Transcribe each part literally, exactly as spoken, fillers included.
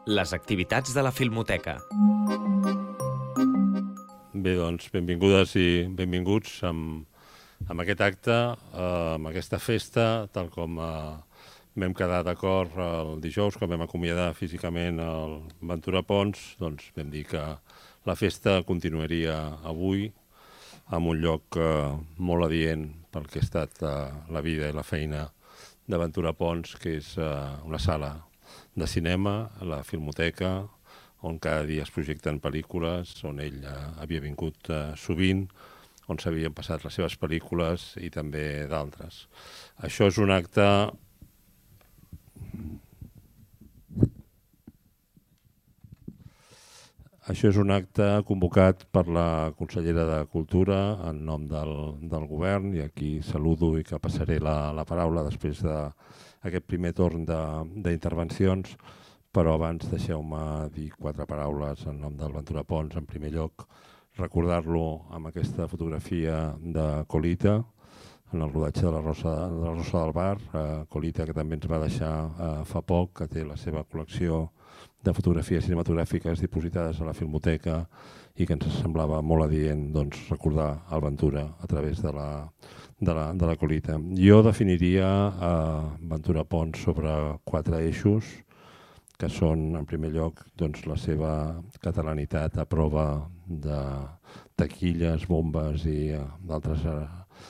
les activitats de la Filmoteca. Bé, doncs, benvingudes i benvinguts amb, amb aquest acte, eh, amb aquesta festa, tal com eh, vam quedar d'acord el dijous, quan vam acomiadar físicament el Ventura Pons, doncs vam dir que la festa continuaria avui en un lloc eh, molt adient pel que ha estat eh, la vida i la feina de Ventura Pons, que és eh, una sala de cinema, la Filmoteca, on cada dia es projecten pel·lícules, on ell eh, havia vingut eh, sovint, on s'havien passat les seves pel·lícules i també d'altres. Això és un acte Això és un acte convocat per la consellera de Cultura en nom del, del govern, i aquí saludo i que passaré la, la paraula després d'aquest primer torn d'intervencions, però abans deixeu-me dir quatre paraules en nom del Ventura Pons. En primer lloc, recordar-lo amb aquesta fotografia de Colita, en el rodatge de la Rosa, de la Rosa del Bar, eh, Colita, que també ens va deixar eh, fa poc, que té la seva col·lecció de fotografies cinematogràfiques dipositades a la Filmoteca i que ens semblava molt adient doncs, recordar el Ventura a través de la, de la, de la Colita. Jo definiria eh, Ventura Pons sobre quatre eixos, que són, en primer lloc, doncs, la seva catalanitat a prova de taquilles, bombes i uh, d'altres uh,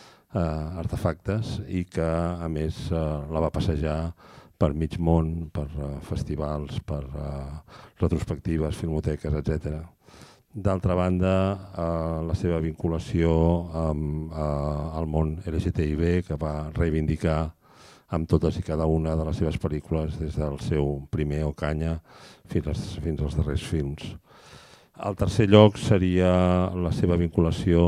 uh, artefactes, i que, a més, uh, la va passejar per mig món, per uh, festivals, per uh, retrospectives, filmoteques, etcètera. D'altra banda, uh, la seva vinculació amb uh, el món L G T B I, que va reivindicar amb totes i cada una de les seves pel·lícules des del seu primer Ocaña fins als, fins als darrers films. El tercer lloc seria la seva vinculació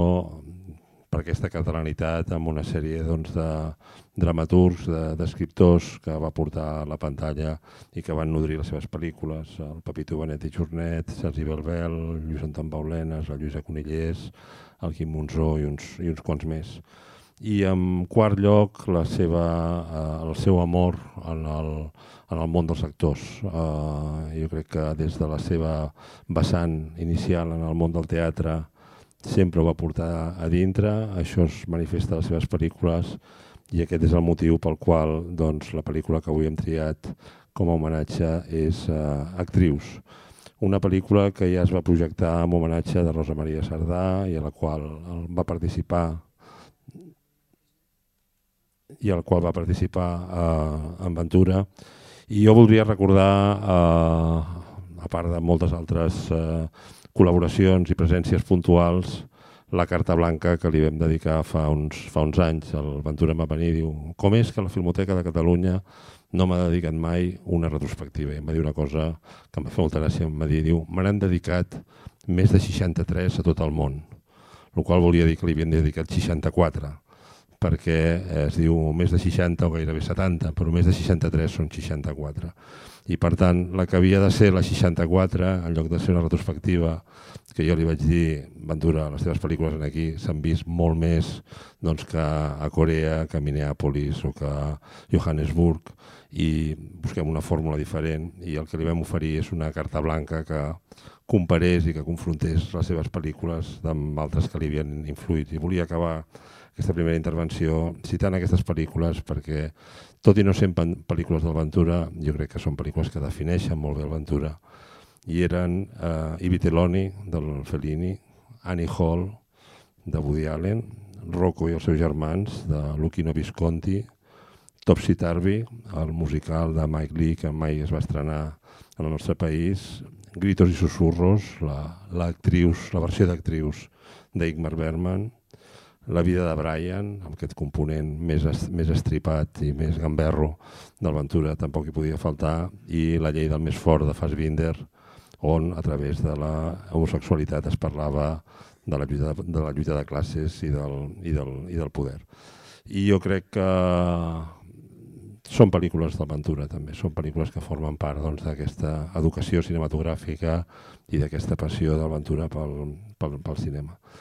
per aquesta catalanitat amb una sèrie doncs, de dramaturgs, d'escriptors que va portar a la pantalla i que van nodrir les seves pel·lícules, el Pepito Benet i Jornet, Sergi Belbel, Lluís Anton Baulenes, la Lluïsa Conillers, el Quim Monzó i uns, i uns quants més. I en quart lloc, la seva, eh, el seu amor en el, en el món dels actors. Eh, jo crec que des de la seva vessant inicial en el món del teatre sempre ho va portar a dintre, això es manifesta a les seves pel·lícules i aquest és el motiu pel qual doncs, la pel·lícula que avui hem triat com a homenatge és eh, Actrius. Una pel·lícula que ja es va projectar amb homenatge de Rosa Maria Sardà i a la qual va participar i al qual va participar eh, en Ventura. I jo voldria recordar, eh, a part de moltes altres eh, col·laboracions i presències puntuals, la carta blanca que li vam dedicar fa uns, fa uns anys. El Ventura em va venir i diu: com és que la Filmoteca de Catalunya no m'ha dedicat mai una retrospectiva? I em va dir una cosa que em va fer molta gràcia, em va dir, diu, me n'han dedicat més de seixanta-tres a tot el món, el qual volia dir que li havien dedicat seixanta-quatre, perquè es diu més de seixanta o gairebé setanta, però més de seixanta-tres són seixanta-quatre. I per tant, la que havia de ser la seixanta-quatre, en lloc de ser una retrospectiva, que jo li vaig dir, Ventura, les teves pel·lícules aquí s'han vist molt més doncs, que a Corea, que a Minneapolis o que a Johannesburg, i busquem una fórmula diferent, i el que li vam oferir és una carta blanca que comparés i que confrontés les seves pel·lícules amb altres que li havien influït. I volia acabar aquesta primera intervenció citant aquestes pel·lícules perquè, tot i no ser pel·lícules del Ventura, jo crec que són pel·lícules que defineixen molt bé el Ventura, i eren uh, I Vitelloni, del Fellini, Annie Hall, de Woody Allen, Rocco i els seus germans, de Luchino Visconti, Topsy Turvy, el musical de Mike Leigh, que mai es va estrenar en el nostre país, Gritos i Susurros, la, l'actrius, la versió d'actrius d'Ingmar Bergman, La vida de Brian, amb aquest component més, est, més estripat i més gamberro del Ventura, tampoc hi podia faltar, i La llei del més fort de Fassbinder, on a través de la homosexualitat es parlava de la lluita de, de, la lluita de classes i del, i, del, i del poder. I jo crec que són pel·lícules del Ventura també, són pel·lícules que formen part doncs, d'aquesta educació cinematogràfica i d'aquesta passió del Ventura pel, pel, pel cinema.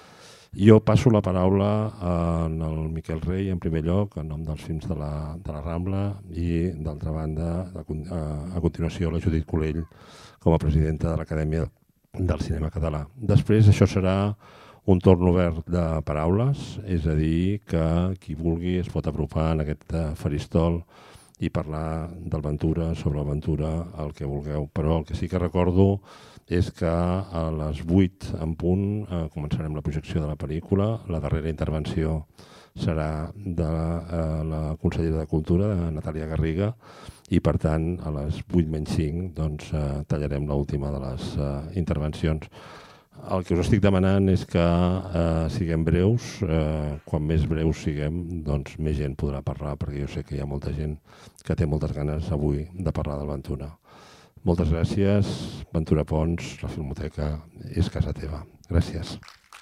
Jo passo la paraula al Miquel Rey, en primer lloc, en nom dels films de la, de la Rambla, i, d'altra banda, a, a continuació, la Judit Colell, com a presidenta de l'Acadèmia del Cinema Català. Després, això serà un torn obert de paraules, és a dir, que qui vulgui es pot apropar en aquest faristol i parlar del Ventura, sobre el Ventura, el que vulgueu. Però el que sí que recordo és que a les vuit en punt eh, començarem la projecció de la pel·lícula. La darrera intervenció serà de eh, la consellera de Cultura, de Natàlia Garriga, i per tant a les vuit menys cinc doncs, eh, tallarem l'última de les eh, intervencions. El que us estic demanant és que eh, siguem breus. Eh, quan més breus siguem, doncs més gent podrà parlar, perquè jo sé que hi ha molta gent que té moltes ganes avui de parlar del Ventura. Moltes gràcies, Ventura Pons, la Filmoteca és casa teva. Gràcies.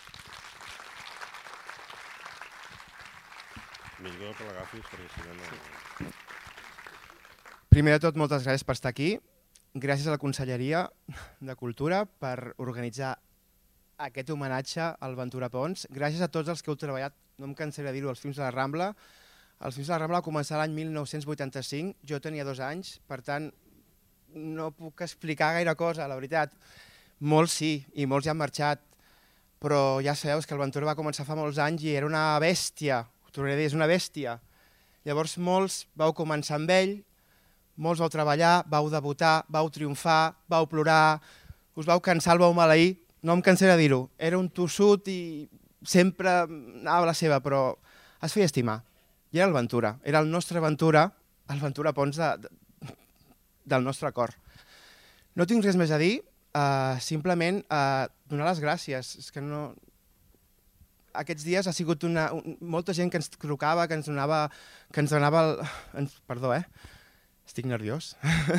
Millor que l'agafis perquè si no no... Primer de tot, moltes gràcies per estar aquí. Gràcies a la Conselleria de Cultura per organitzar aquest homenatge al Ventura Pons. Gràcies a tots els que heu treballat, no em cansaré de dir-ho, als Films de la Rambla. Els Films de la Rambla va començar l'any mil nou-cents vuitanta-cinc, jo tenia dos anys, per tant, no puc explicar gaire cosa, la veritat. Molts sí, i molts ja han marxat, però ja sabeu que el Ventura va començar fa molts anys i era una bèstia, ho tornaré a dir, és una bèstia. Llavors molts vau començar amb ell, molts vau treballar, vau debutar, vau triomfar, vau plorar, us vau cansar, el vau maleir, no em cansaré de dir-ho. Era un tossut i sempre anava a la seva, però es feia estimar. I era el Ventura, era el nostre Ventura, el Ventura Pons de, de, del nostre cor. No tinc res més a dir, uh, simplement uh, donar les gràcies. És que no... Aquests dies ha sigut una, un, molta gent que ens trucava, que ens donava... Que ens donava el... ens, perdó, eh? Estic nerviós.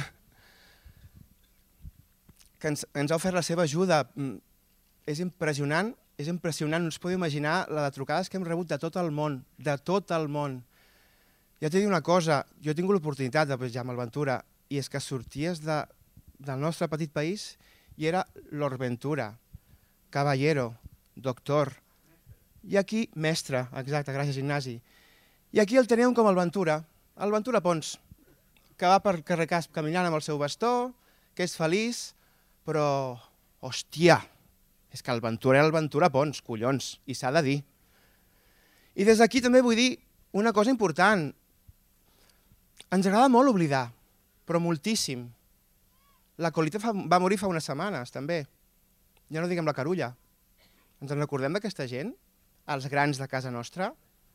que ens, ens ha ofert la seva ajuda. És impressionant, és impressionant. No us podeu imaginar la de trucades que hem rebut de tot el món, de tot el món. Ja t'he dit una cosa, jo he tingut l'oportunitat de viatjar amb el Ventura, i és que sorties de, del nostre petit país i era Lord Ventura, caballero, doctor, i aquí mestre, exacte, gràcies Ignasi. I aquí el teníem com el Ventura, el Ventura Pons, que va per carrer Casp caminant amb el seu bastó, que és feliç, però, hòstia, és que el Ventura era el Ventura Pons, collons, i s'ha de dir. I des d'aquí també vull dir una cosa important. Ens agrada molt oblidar, però moltíssim. La Colita fa, va morir fa unes setmanes, també. Ja no diguem la Carulla. Ens en recordem d'aquesta gent? Els grans de casa nostra?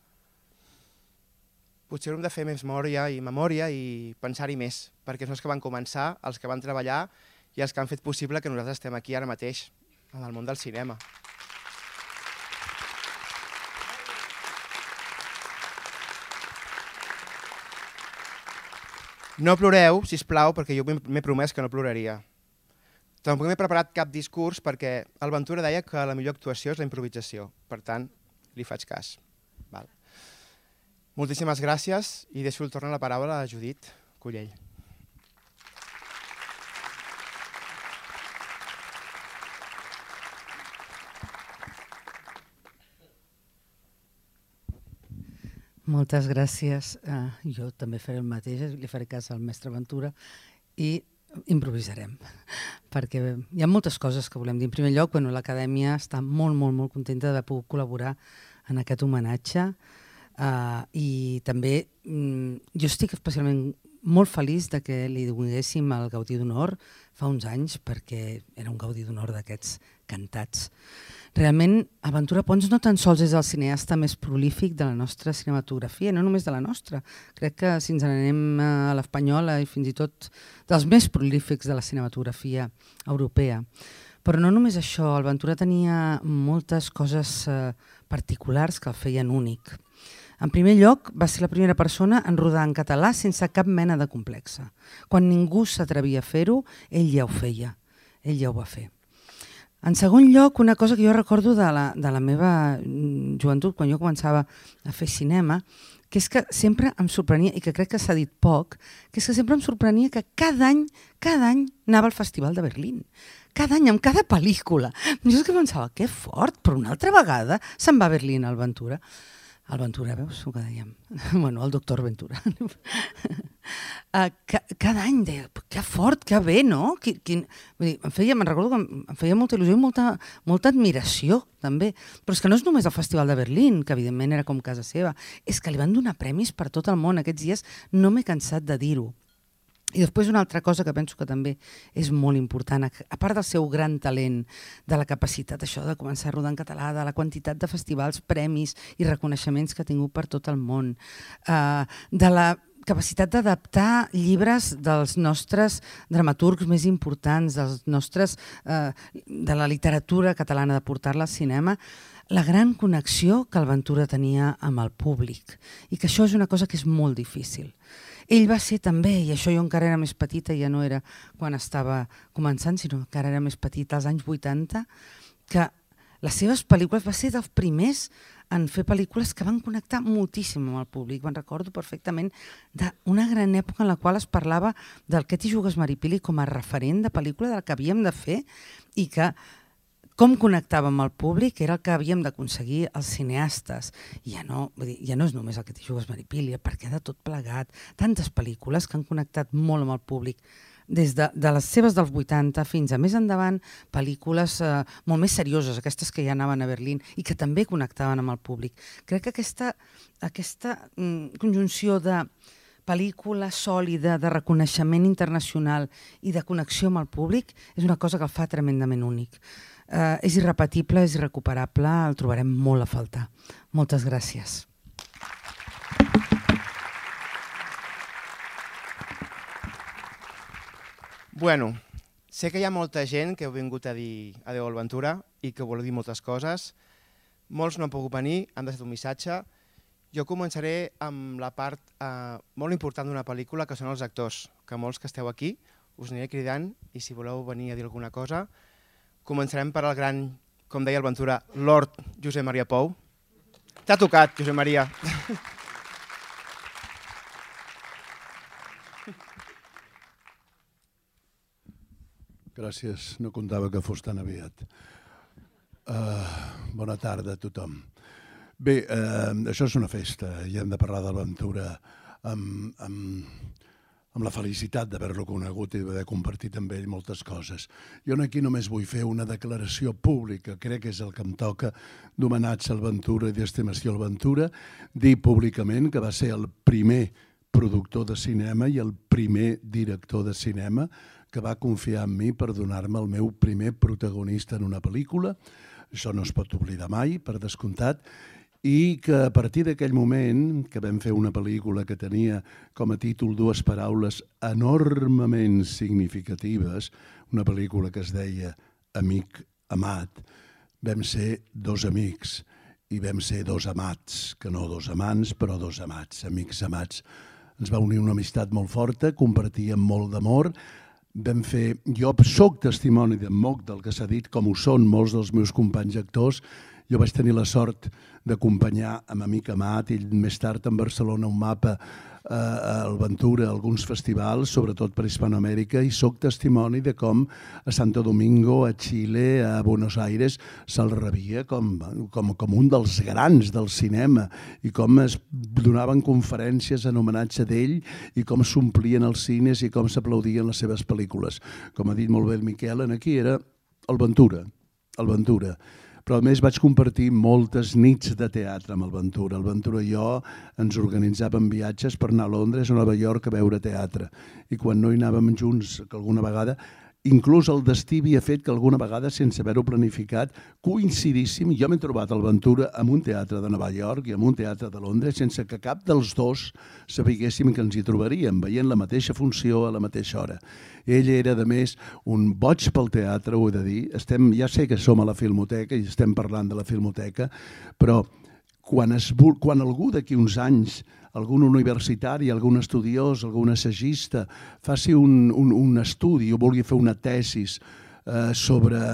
Potser hem de fer més memòria i memòria i pensar-hi més, perquè són els que van començar, els que van treballar i els que han fet possible que nosaltres estem aquí ara mateix, en el món del cinema. No ploreu, sisplau, perquè jo m'he promès que no ploraria. Tampoc m'he preparat cap discurs perquè el Ventura deia que la millor actuació és la improvisació. Per tant, li faig cas. Val. Moltíssimes gràcies i deixo el tornar la paraula a Judit Colell. Moltes gràcies. Uh, jo també faré el mateix, li faré cas al mestre Ventura i improvisarem, perquè hi ha moltes coses que volem dir. En primer lloc, bueno, l'Acadèmia està molt, molt, molt contenta d'haver pogut col·laborar en aquest homenatge uh, i també um, jo estic especialment molt feliç de que li donessin el Gaudí d'Honor fa uns anys, perquè era un Gaudí d'Honor d'aquests cantats. Realment, Ventura Pons no tan sols és el cineasta més prolífic de la nostra cinematografia, no només de la nostra. Crec que si ens anem a l'espanyola i fins i tot dels més prolífics de la cinematografia europea. Però no només això, el Ventura tenia moltes coses particulars que el feien únic. En primer lloc, va ser la primera persona en rodar en català sense cap mena de complexa. Quan ningú s'atrevia a fer-ho, ell ja ho feia, ell ja ho va fer. En segon lloc, una cosa que jo recordo de la, de la meva joventut, quan jo començava a fer cinema, que és que sempre em sorprenia, i que crec que s'ha dit poc, que és que sempre em sorprenia que cada any, cada any anava al Festival de Berlín. Cada any, amb cada pel·lícula. Jo és que pensava, que fort, però una altra vegada se'n va a Berlín al Ventura. El Ventura, veus el que dèiem? Bueno, el doctor Ventura. uh, ca cada any deia, que fort, que bé, no? Quin, quin... Vull dir, em feia, me'n recordo que em feia molta il·lusió i molta, molta admiració, també. Però és que no és només el Festival de Berlín, que evidentment era com casa seva, és que li van donar premis per tot el món. Aquests dies no m'he cansat de dir-ho. I després una altra cosa que penso que també és molt important, a part del seu gran talent, de la capacitat això de començar a rodar en català, de la quantitat de festivals, premis i reconeixements que ha tingut per tot el món, eh, de la capacitat d'adaptar llibres dels nostres dramaturgs més importants, dels nostres, eh, de la literatura catalana, de portar-la al cinema, la gran connexió que el Ventura tenia amb el públic, i que això és una cosa que és molt difícil. Ell va ser també, i això jo encara era més petita, ja no era quan estava començant, sinó que encara era més petita, als anys vuitanta, que les seves pel·lícules va ser dels primers en fer pel·lícules que van connectar moltíssim amb el públic. Me'n recordo perfectament d'una gran època en la qual es parlava del Què t'hi jugues, Maripili, com a referent de pel·lícula del que havíem de fer i que com connectàvem amb el públic era el que havíem d'aconseguir els cineastes. I ja no, vull dir, ja no és només el Que t'hi jugues, Maripili, perquè de tot plegat, tantes pel·lícules que han connectat molt amb el públic, des de, de les seves dels vuitanta fins a més endavant, pel·lícules eh, molt més serioses, aquestes que ja anaven a Berlín i que també connectaven amb el públic. Crec que aquesta, aquesta mm, conjunció de pel·lícula sòlida, de reconeixement internacional i de connexió amb el públic és una cosa que el fa tremendament únic. Uh, és irrepetible, és irrecuperable, el trobarem molt a faltar. Moltes gràcies. Bueno, sé que hi ha molta gent que heu vingut a dir adeu al Ventura i que voleu dir moltes coses. Molts no han pogut venir, han deixat un missatge. Jo començaré amb la part eh, molt important d'una pel·lícula, que són els actors, que molts que esteu aquí us aniré cridant i si voleu venir a dir alguna cosa. Començarem per el gran, com deia el Ventura, Lord Josep Maria Pou. T'ha tocat, Josep Maria. Gràcies, no comptava que fos tan aviat. Uh, bona tarda a tothom. Bé, uh, això és una festa i hem de parlar de l'Ventura amb... amb amb la felicitat d'haver-lo conegut i d'haver compartit amb ell moltes coses. Jo aquí només vull fer una declaració pública, crec que és el que em toca, d'homenatge al Ventura i d'estimació al Ventura, dir públicament que va ser el primer productor de cinema i el primer director de cinema que va confiar en mi per donar-me el meu primer protagonista en una pel·lícula. Això no es pot oblidar mai, per descomptat, i que a partir d'aquell moment que vam fer una pel·lícula que tenia com a títol dues paraules enormement significatives, una pel·lícula que es deia Amic amat, vam ser dos amics i vam ser dos amats, que no dos amants, però dos amats, amics amats. Ens va unir una amistat molt forta, compartíem molt d'amor, vam fer... Jo soc testimoni de moc del que s'ha dit, com ho són molts dels meus companys actors. Jo vaig tenir la sort d'acompanyar amb Amic amat i més tard en Barcelona un mapa eh, al Ventura, a alguns festivals, sobretot per Hispanoamèrica, i soc testimoni de com a Santo Domingo, a Xile, a Buenos Aires, se'l rebia com, com, com un dels grans del cinema i com es donaven conferències en homenatge d'ell i com s'omplien els cines i com s'aplaudien les seves pel·lícules. Com ha dit molt bé el Miquel, aquí era el Ventura, el Ventura. Però a més vaig compartir moltes nits de teatre amb el Ventura. El Ventura i jo ens organitzàvem viatges per anar a Londres o a Nova York a veure teatre. I quan no hi anàvem junts, que alguna vegada, inclús el destí havia fet que alguna vegada, sense haver-ho planificat, coincidíssim, jo m'he trobat el Ventura en un teatre de Nova York i en un teatre de Londres sense que cap dels dos sabiguéssim que ens hi trobaríem, veient la mateixa funció a la mateixa hora. Ell era, a més, un boig pel teatre, ho he de dir. Estem, ja sé que som a la Filmoteca i estem parlant de la Filmoteca, però quan, es, quan algú d'aquí uns anys, algun universitari, algun estudiós, algun assagista, faci un, un, un estudi o vulgui fer una tesis eh, sobre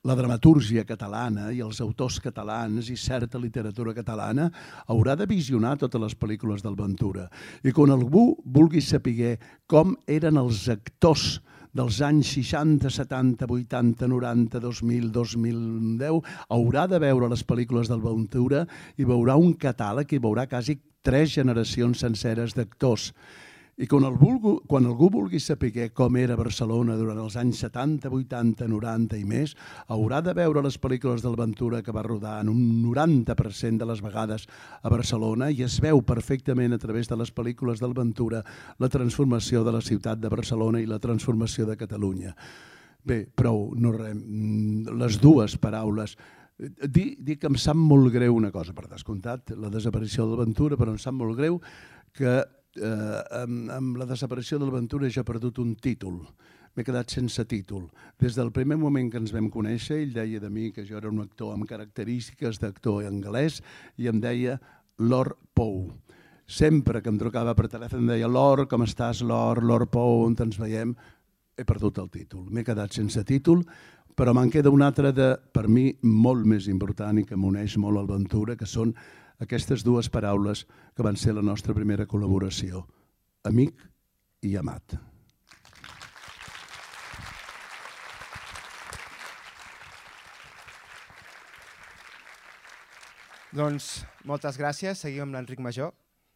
la dramatúrgia catalana i els autors catalans i certa literatura catalana haurà de visionar totes les pel·lícules del Ventura. I quan algú vulgui saber com eren els actors dels anys seixanta, setanta, vuitanta, noranta, dos mil, dos mil deu, haurà de veure les pel·lícules del Ventura i veurà un catàleg i veurà quasi tres generacions senceres d'actors. I quan algú, quan algú vulgui saber com era Barcelona durant els anys setanta, vuitanta, noranta i més, haurà de veure les pel·lícules del Ventura, que va rodar en un noranta per cent de les vegades a Barcelona, i es veu perfectament a través de les pel·lícules del Ventura la transformació de la ciutat de Barcelona i la transformació de Catalunya. Bé, prou, no res, les dues paraules. Dir, dir que em sap molt greu una cosa, per descomptat, la desaparició del Ventura, però em sap molt greu que Eh, amb, amb la desaparició del Ventura ja he perdut un títol, m'he quedat sense títol. Des del primer moment que ens vam conèixer, ell deia de mi que jo era un actor amb característiques d'actor anglès i em deia Lord Pou. Sempre que em trucava per telèfon em deia Lord, com estàs Lord, Lord Pou, on ens veiem? He perdut el títol, m'he quedat sense títol, però me'n queda un altre de, per mi, molt més important i que m'uneix molt al Ventura, que són aquestes dues paraules que van ser la nostra primera col·laboració, amic i amat. Doncs moltes gràcies, seguim amb l'Enric Major.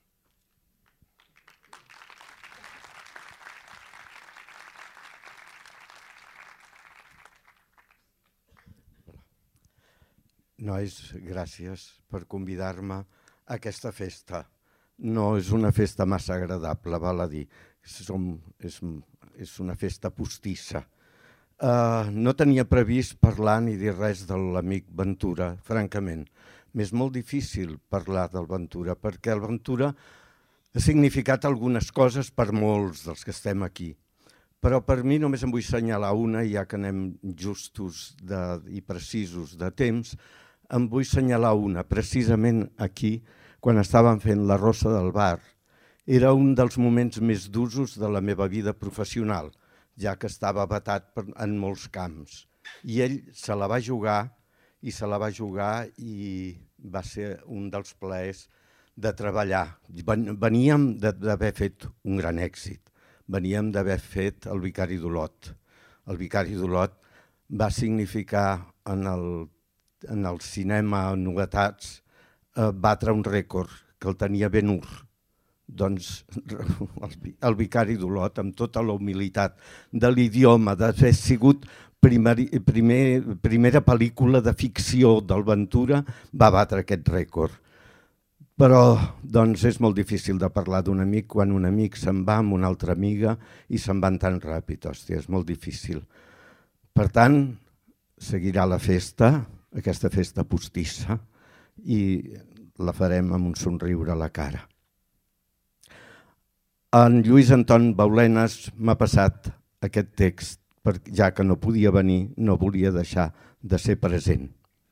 Nois, gràcies per convidar-me a aquesta festa. No és una festa massa agradable, val a dir. Som, és, és una festa postissa. Uh, no tenia previst parlar ni dir res de l'amic Ventura, francament. M'és molt difícil parlar del Ventura, perquè el Ventura ha significat algunes coses per molts dels que estem aquí. Però per mi només em vull assenyalar una, ja que anem justos de, i precisos de temps, em vull assenyalar una, precisament aquí, quan estàvem fent la Rossa del Bar. Era un dels moments més d'usos de la meva vida professional, ja que estava vetat en molts camps. I ell se la va jugar, i se la va jugar i va ser un dels plaers de treballar. Veníem d'haver fet un gran èxit, veníem d'haver fet El vicari d'Olot. El vicari d'Olot va significar en el en el cinema novetats, eh, batre un rècord, que el tenia Ben-Hur. Doncs el, el vicari d'Olot, amb tota la humilitat de l'idioma, d'haver sigut primer, primer, primera pel·lícula de ficció del Ventura, va batre aquest rècord. Però doncs, és molt difícil de parlar d'un amic quan un amic se'n va amb una altra amiga i se'n van tan ràpid. Hòstia, és molt difícil. Per tant, seguirà la festa, aquesta festa postissa, i la farem amb un somriure a la cara. En Lluís Anton Baulenas m'ha passat aquest text, ja que no podia venir, no volia deixar de ser present.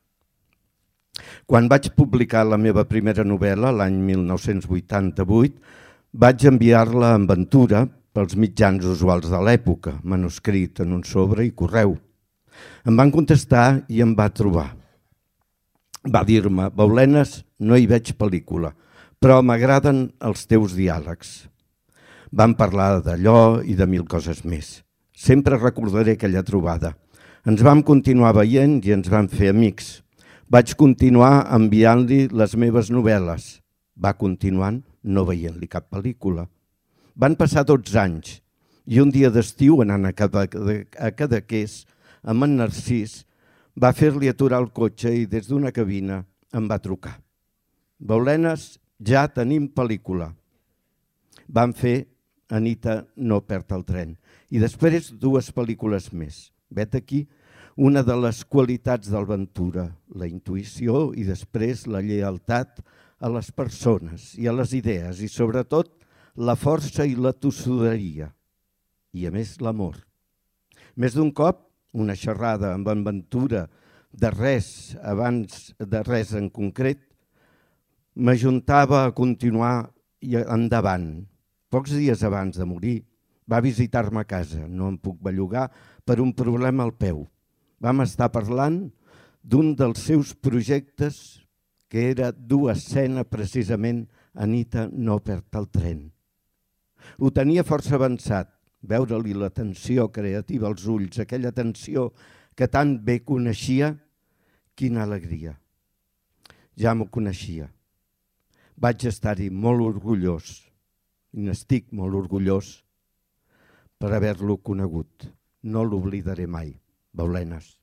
Quan vaig publicar la meva primera novel·la, l'any mil nou-cents vuitanta-vuit, vaig enviar-la en Ventura pels mitjans usuals de l'època, manuscrit en un sobre i correu. Em van contestar i em va trobar. Va dir-me, Baulenas, no hi veig pel·lícula, però m'agraden els teus diàlegs. Vam parlar d'allò i de mil coses més. Sempre recordaré aquella trobada. Ens vam continuar veient i ens vam fer amics. Vaig continuar enviant-li les meves novel·les. Va continuant no veient-li cap pel·lícula. Van passar dotze anys i un dia d'estiu, anant a Cadaqués, amb en Narcís, va fer-li aturar el cotxe i des d'una cabina em va trucar. Baulenas, ja tenim pel·lícula. Van fer Anita no perd el tren i després dues pel·lícules més. Vet aquí una de les qualitats del Ventura, la intuïció i després la lleialtat a les persones i a les idees i sobretot la força i la tossuderia i a més l'amor. Més d'un cop una xerrada amb en Ventura de res, abans de res en concret, m'ajuntava a continuar i endavant. Pocs dies abans de morir va visitar-me a casa, no em puc bellugar per un problema al peu. vam estar parlant d'un dels seus projectes que era dur a escena precisament Anita no perd el tren. Ho tenia força avançat, veure-li la tensió creativa als ulls, aquella tensió que tan bé coneixia, quina alegria. Ja m'ho coneixia. Vaig estar-hi molt orgullós, i n'estic molt orgullós, per haver-lo conegut. No l'oblidaré mai. Baulenes.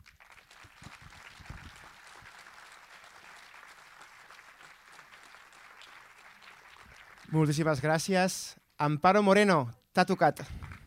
Moltíssimes gràcies. Amparo Moreno, t'ha tocat.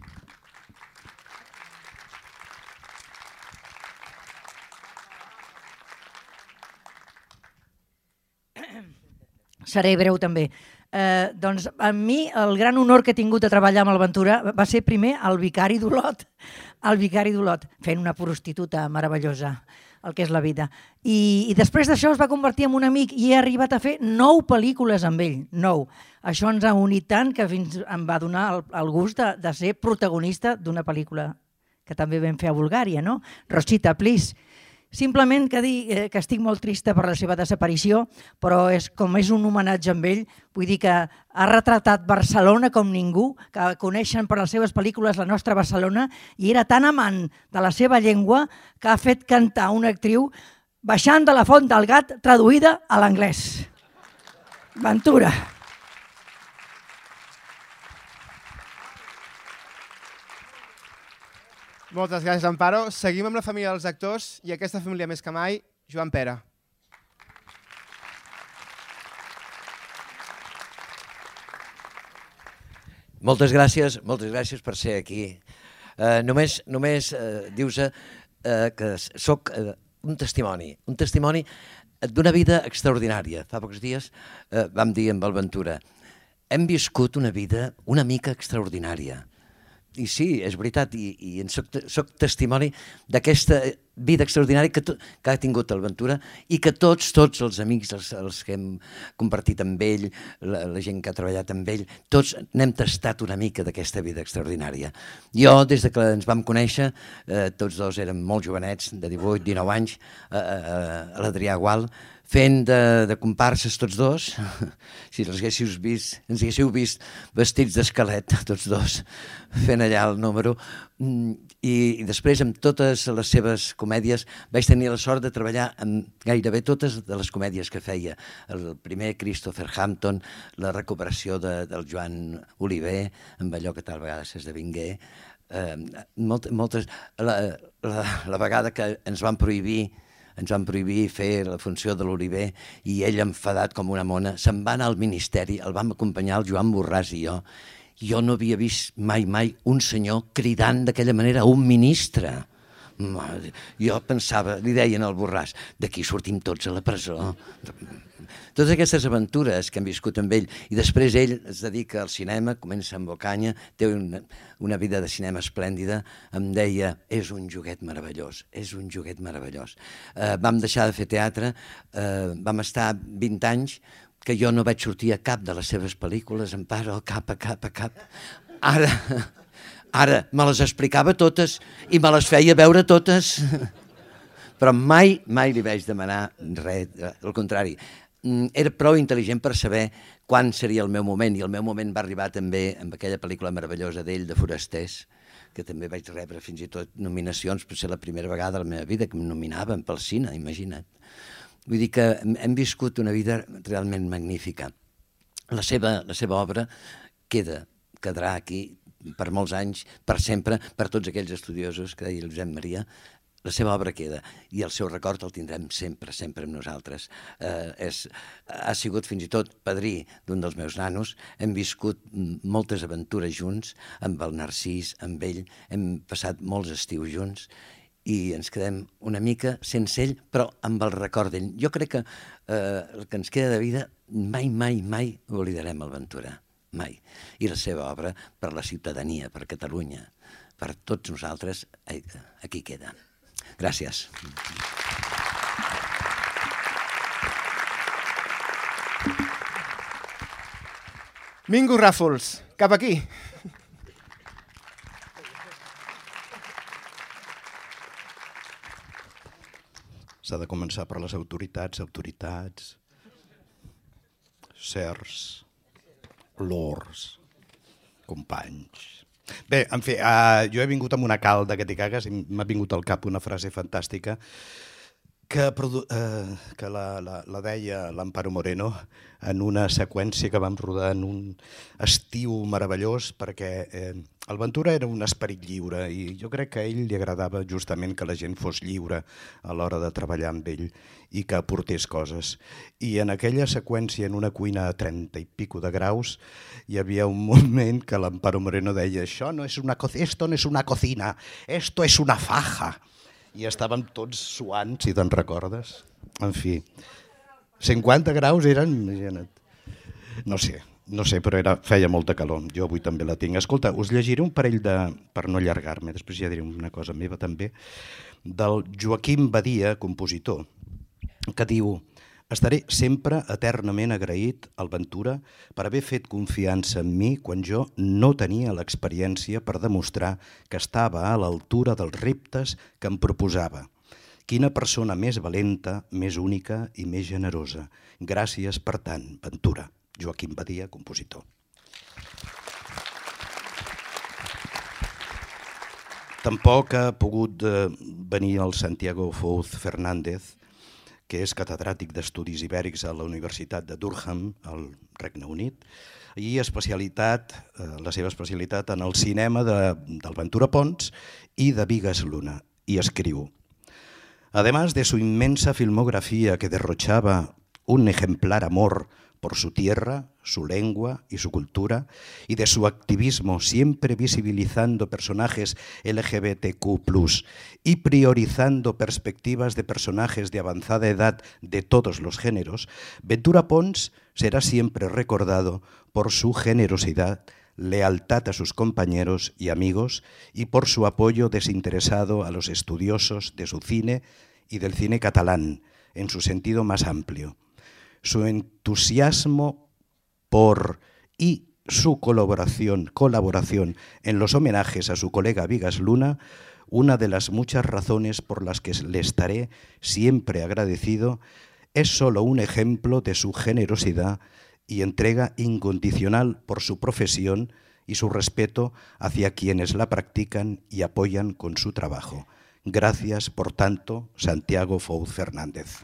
Seré breu també. Eh, doncs a mi el gran honor que he tingut de treballar amb el Ventura va ser primer el vicari d'Olot, el vicari d'Olot, fent una prostituta meravellosa, el que és la vida. I, i després d'això es va convertir en un amic i he arribat a fer nou pel·lícules amb ell, nou. Això ens ha unit tant que fins em va donar el, el gust de, de ser protagonista d'una pel·lícula que també vam fer a Bulgària, no? Rosita, please. Simplement que dir eh, que estic molt trista per la seva desaparició, però és, com és un homenatge amb ell, vull dir que ha retratat Barcelona com ningú, que coneixen per les seves pel·lícules la nostra Barcelona, i era tan amant de la seva llengua que ha fet cantar una actriu baixant de la Font del Gat traduïda a l'anglès. Ventura. Moltes gràcies, Amparo. Seguim amb la família dels actors i aquesta família més que mai, Joan Pera. Moltes gràcies, moltes gràcies per ser aquí. Eh, només només eh, dius eh, que sóc eh, un testimoni, un testimoni d'una vida extraordinària. Fa pocs dies eh, vam dir amb el Ventura, hem viscut una vida una mica extraordinària. I sí, és veritat, i, i en soc, soc testimoni d'aquesta vida extraordinària que, to, que ha tingut el Ventura i que tots, tots els amics, els, els que hem compartit amb ell, la, la gent que ha treballat amb ell, tots n'hem tastat una mica d'aquesta vida extraordinària. Jo, des de que ens vam conèixer, eh, tots dos érem molt jovenets, de divuit, dinou anys, eh, eh, a l'Adrià Gual, fent de, de comparses tots dos, si els haguéssiu vist, ens haguéssiu vist vestits d'esquelet, tots dos, fent allà el número, i, i després amb totes les seves comèdies vaig tenir la sort de treballar amb gairebé totes de les comèdies que feia. El primer Christopher Hampton, la recuperació de, del Joan Oliver, amb allò que tal vegada s'esdevingué, eh, molt, moltes, la, la, la vegada que ens van prohibir ens van prohibir fer la funció de l'Oliver i ell, enfadat com una mona, se'n va anar al ministeri, el vam acompanyar el Joan Borràs i jo. Jo no havia vist mai, mai un senyor cridant d'aquella manera a un ministre. Jo pensava, li deien al Borràs, d'aquí sortim tots a la presó. Totes aquestes aventures que hem viscut amb ell, i després ell es dedica al cinema, comença amb Bocanya, té una, una vida de cinema esplèndida, em deia, és un joguet meravellós, és un joguet meravellós. Eh, vam deixar de fer teatre, eh, vam estar vint anys, que jo no vaig sortir a cap de les seves pel·lícules, Amparo, a cap, a cap, a cap. Ara, ara me les explicava totes i me les feia veure totes, però mai, mai li vaig demanar res, al contrari. Era prou intel·ligent per saber quan seria el meu moment, i el meu moment va arribar també amb aquella pel·lícula meravellosa d'ell, de Forasters, que també vaig rebre fins i tot nominacions, per ser la primera vegada a la meva vida que em nominaven pel cine, imagina't. Vull dir que hem viscut una vida realment magnífica. La seva, la seva obra queda, quedarà aquí per molts anys, per sempre, per tots aquells estudiosos que deia el Josep Maria. La seva obra queda i el seu record el tindrem sempre, sempre amb nosaltres. Eh, és, ha sigut fins i tot padrí d'un dels meus nanos, hem viscut moltes aventures junts, amb el Narcís, amb ell, hem passat molts estius junts i ens quedem una mica sense ell, però amb el record d'ell. Jo crec que eh, el que ens queda de vida mai, mai, mai oblidarem el Ventura, mai. I la seva obra per la ciutadania, per Catalunya, per tots nosaltres, eh, aquí queda. Gràcies. Mingo Ràfols, cap aquí. Gràcies. S'ha de començar per les autoritats, autoritats, sirs, lords, companys. Bé, en fi, uh, jo he vingut amb una calda que t'hi cagues i m'ha vingut al cap una frase fantàstica que, uh, que la, la, la deia l'Amparo Moreno en una seqüència que vam rodar en un estiu meravellós, perquè eh, el Ventura era un esperit lliure i jo crec que a ell li agradava justament que la gent fos lliure a l'hora de treballar amb ell i que aportés coses. I en aquella seqüència, en una cuina a trenta i pico de graus, hi havia un moment que l'Amparo Moreno deia això no és una, esto no és una cocina, esto és una faja. I estàvem tots suant, si te'n recordes. En fi, cinquanta graus eren, imagina't, no sé, no sé, però era, feia molta calor. Jo avui també la tinc. Escolta, us llegiré un parell de, per no allargar-me, després ja diré una cosa meva també, del Joaquim Badia, compositor, que diu: estaré sempre eternament agraït al Ventura per haver fet confiança en mi quan jo no tenia l'experiència per demostrar que estava a l'altura dels reptes que em proposava. Quina persona més valenta, més única i més generosa. Gràcies per tant, Ventura. Joaquim Badia, compositor. Tampoc ha pogut venir el Santiago Fouz Fernández, que és catedràtic d'Estudis Ibèrics a la Universitat de Durham, al Regne Unit, i especialitat, la seva especialitat en el cinema de, del Ventura Pons i de Bigas Luna, i escriu: además de su inmensa filmografía que derrochaba un ejemplar amor por su tierra, su lengua y su cultura, y de su activismo siempre visibilizando personajes L G B T Q plus, y priorizando perspectivas de personajes de avanzada edad de todos los géneros, Ventura Pons será siempre recordado por su generosidad, lealtad a sus compañeros y amigos y por su apoyo desinteresado a los estudiosos de su cine y del cine catalán, en su sentido más amplio. Su entusiasmo por y su colaboración, colaboración en los homenajes a su colega Bigas Luna, una de las muchas razones por las que le estaré siempre agradecido, es solo un ejemplo de su generosidad y entrega incondicional por su profesión y su respeto hacia quienes la practican y apoyan con su trabajo. Gracias, por tanto, Santiago Fouz Fernández.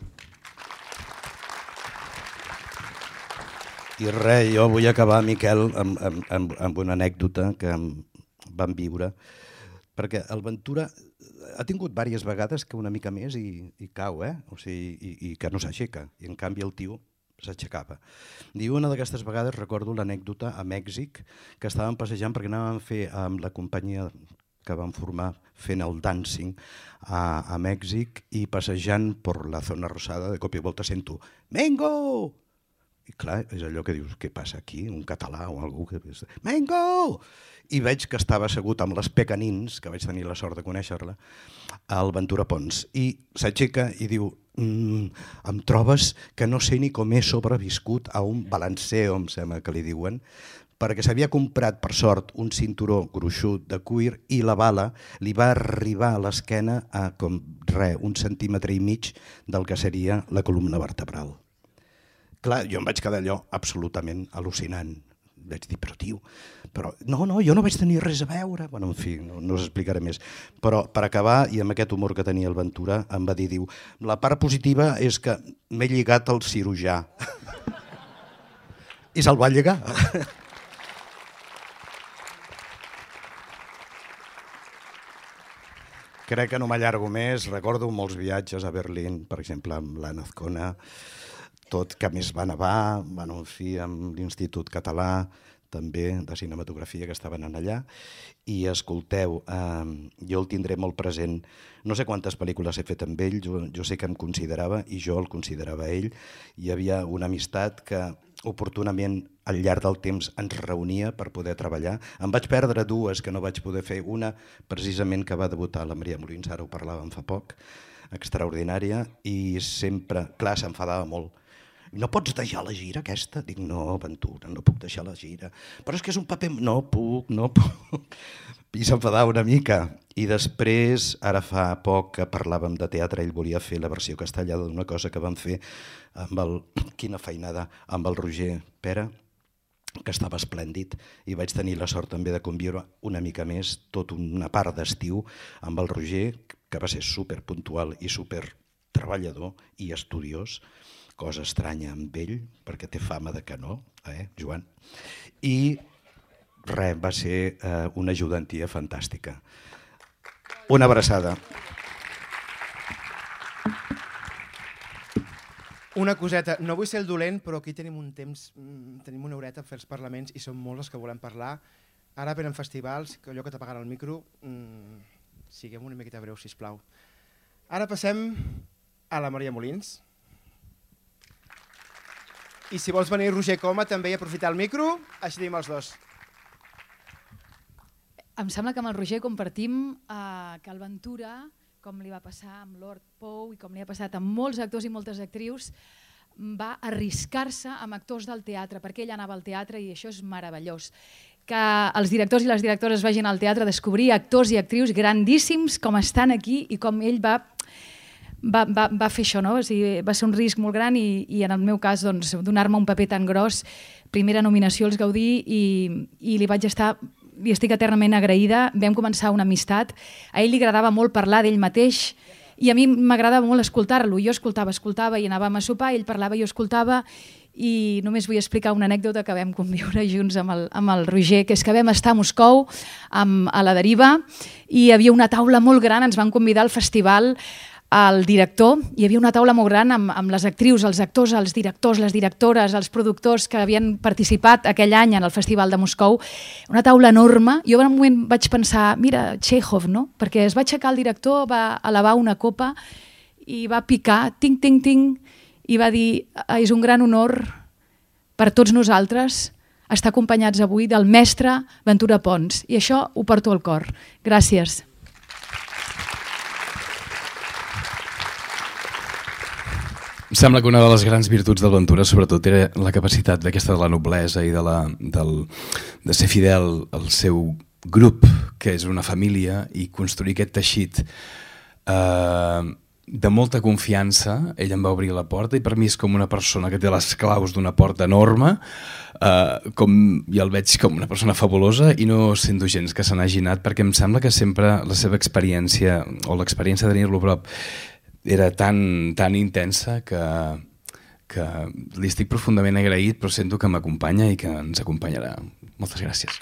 I res, jo vull acabar, Miquel, amb, amb, amb, amb una anècdota que vam viure, perquè el Ventura ha tingut diverses vegades que una mica més i, i cau, eh? O sigui, i, i que no s'aixeca, i en canvi el tio s'aixecava. Diu, una d'aquestes vegades recordo l'anècdota a Mèxic, que estàvem passejant perquè anàvem a fer amb la companyia que vam formar fent el dancing a, a Mèxic, i passejant per la zona rosada de cop i volta sento «Mengo!» I clar, és allò que dius, què passa aquí? Un català o algú que... Mengo! I veig que estava assegut amb les Pecanins, que vaig tenir la sort de conèixer-la, al Ventura Pons. I s'aixeca i diu, mm, em trobes que no sé ni com he sobreviscut a un balanceo, em sembla que li diuen, perquè s'havia comprat, per sort, un cinturó gruixut de cuir i la bala li va arribar a l'esquena a com res, un centímetre i mig del que seria la columna vertebral. Clar, jo em vaig quedar allò absolutament al·lucinant. Vaig dir, però tio, però no, no, jo no vaig tenir res a veure. Bueno, en fi, no, no us explicaré més. Però per acabar, i amb aquest humor que tenia el Ventura, em va dir, diu, la part positiva és que m'he lligat al cirurgià. I se'l va lligar. Crec que no m'allargo més. Recordo molts viatges a Berlín, per exemple, amb l'Anna Azcona, tot que més va nevar, bueno, en fi, amb l'Institut Català, també de cinematografia, que estaven allà, i escolteu, eh, jo el tindré molt present. No sé quantes pel·lícules he fet amb ell, jo, jo sé que em considerava, i jo el considerava ell. Hi havia una amistat que oportunament al llarg del temps ens reunia per poder treballar. Em vaig perdre dues que no vaig poder fer, una precisament que va debutar la Maria Molins, ara ho parlàvem fa poc, extraordinària, i sempre, clar, s'enfadava molt. no pots deixar la gira aquesta? Dic, no, Ventura, no puc deixar la gira. Però és que és un paper... No puc, no puc. I s'enfadava una mica. I després, ara fa poc que parlàvem de teatre, ell volia fer la versió castellana d'una cosa que vam fer amb el... Quina feinada, amb el Roger Pera, que estava esplèndid, i vaig tenir la sort també de conviure una mica més tot una part d'estiu amb el Roger, que va ser superpuntual i super treballador i estudiós, cosa estranya amb ell, perquè té fama de que no, eh, Joan? I res, va ser eh, una ajudantia fantàstica. Una abraçada. Una coseta, no vull ser el dolent, però aquí tenim un temps, tenim una horeta per fer els parlaments i som molts els que volem parlar. Ara venen festivals, que allò que t'apaguen el micro, mmm, siguem una miqueta breu, sisplau. Ara passem a la Maria Molins. I si vols venir Roger Coma també i aprofitar el micro, així diem els dos. Em sembla que amb el Roger compartim eh, que el Ventura, com li va passar amb Lord Pou i com li ha passat amb molts actors i moltes actrius, va arriscar-se amb actors del teatre, perquè ell anava al teatre i això és meravellós. Que els directors i les directores vagin al teatre a descobrir actors i actrius grandíssims com estan aquí i com ell va, va, va, va fer això, no? O sigui, va ser un risc molt gran i, i en el meu cas doncs, donar-me un paper tan gros, primera nominació als Gaudí i, i li vaig estar... li estic eternament agraïda, vam començar una amistat, a ell li agradava molt parlar d'ell mateix i a mi m'agradava molt escoltar-lo, jo escoltava, escoltava i anàvem a sopar, ell parlava, jo escoltava i només vull explicar una anècdota que vam conviure junts amb el, amb el Roger, que és que vam estar a Moscou, amb, a la Deriva, i hi havia una taula molt gran, ens van convidar al festival el director, hi havia una taula molt gran amb, amb les actrius, els actors, els directors, les directores, els productors que havien participat aquell any en el Festival de Moscou, una taula enorme. Jo en un moment vaig pensar, mira, Chekhov, no? Perquè es va aixecar el director, va elevar una copa i va picar, ting, ting, ting, i va dir, és un gran honor per tots nosaltres estar acompanyats avui del mestre Ventura Pons, i això ho porto al cor. Gràcies. Em sembla que una de les grans virtuts del Ventura sobretot era la capacitat d'aquesta de la noblesa i de, la, del, de ser fidel al seu grup, que és una família, i construir aquest teixit eh, de molta confiança. Ell em va obrir la porta i per mi és com una persona que té les claus d'una porta enorme, eh, com, i el veig com una persona fabulosa i no sento gens que se n'hagi anat, perquè em sembla que sempre la seva experiència o l'experiència de tenir-lo a prop era tan, tan intensa que, que li estic profundament agraït, però sento que m'acompanya i que ens acompanyarà. Moltes gràcies.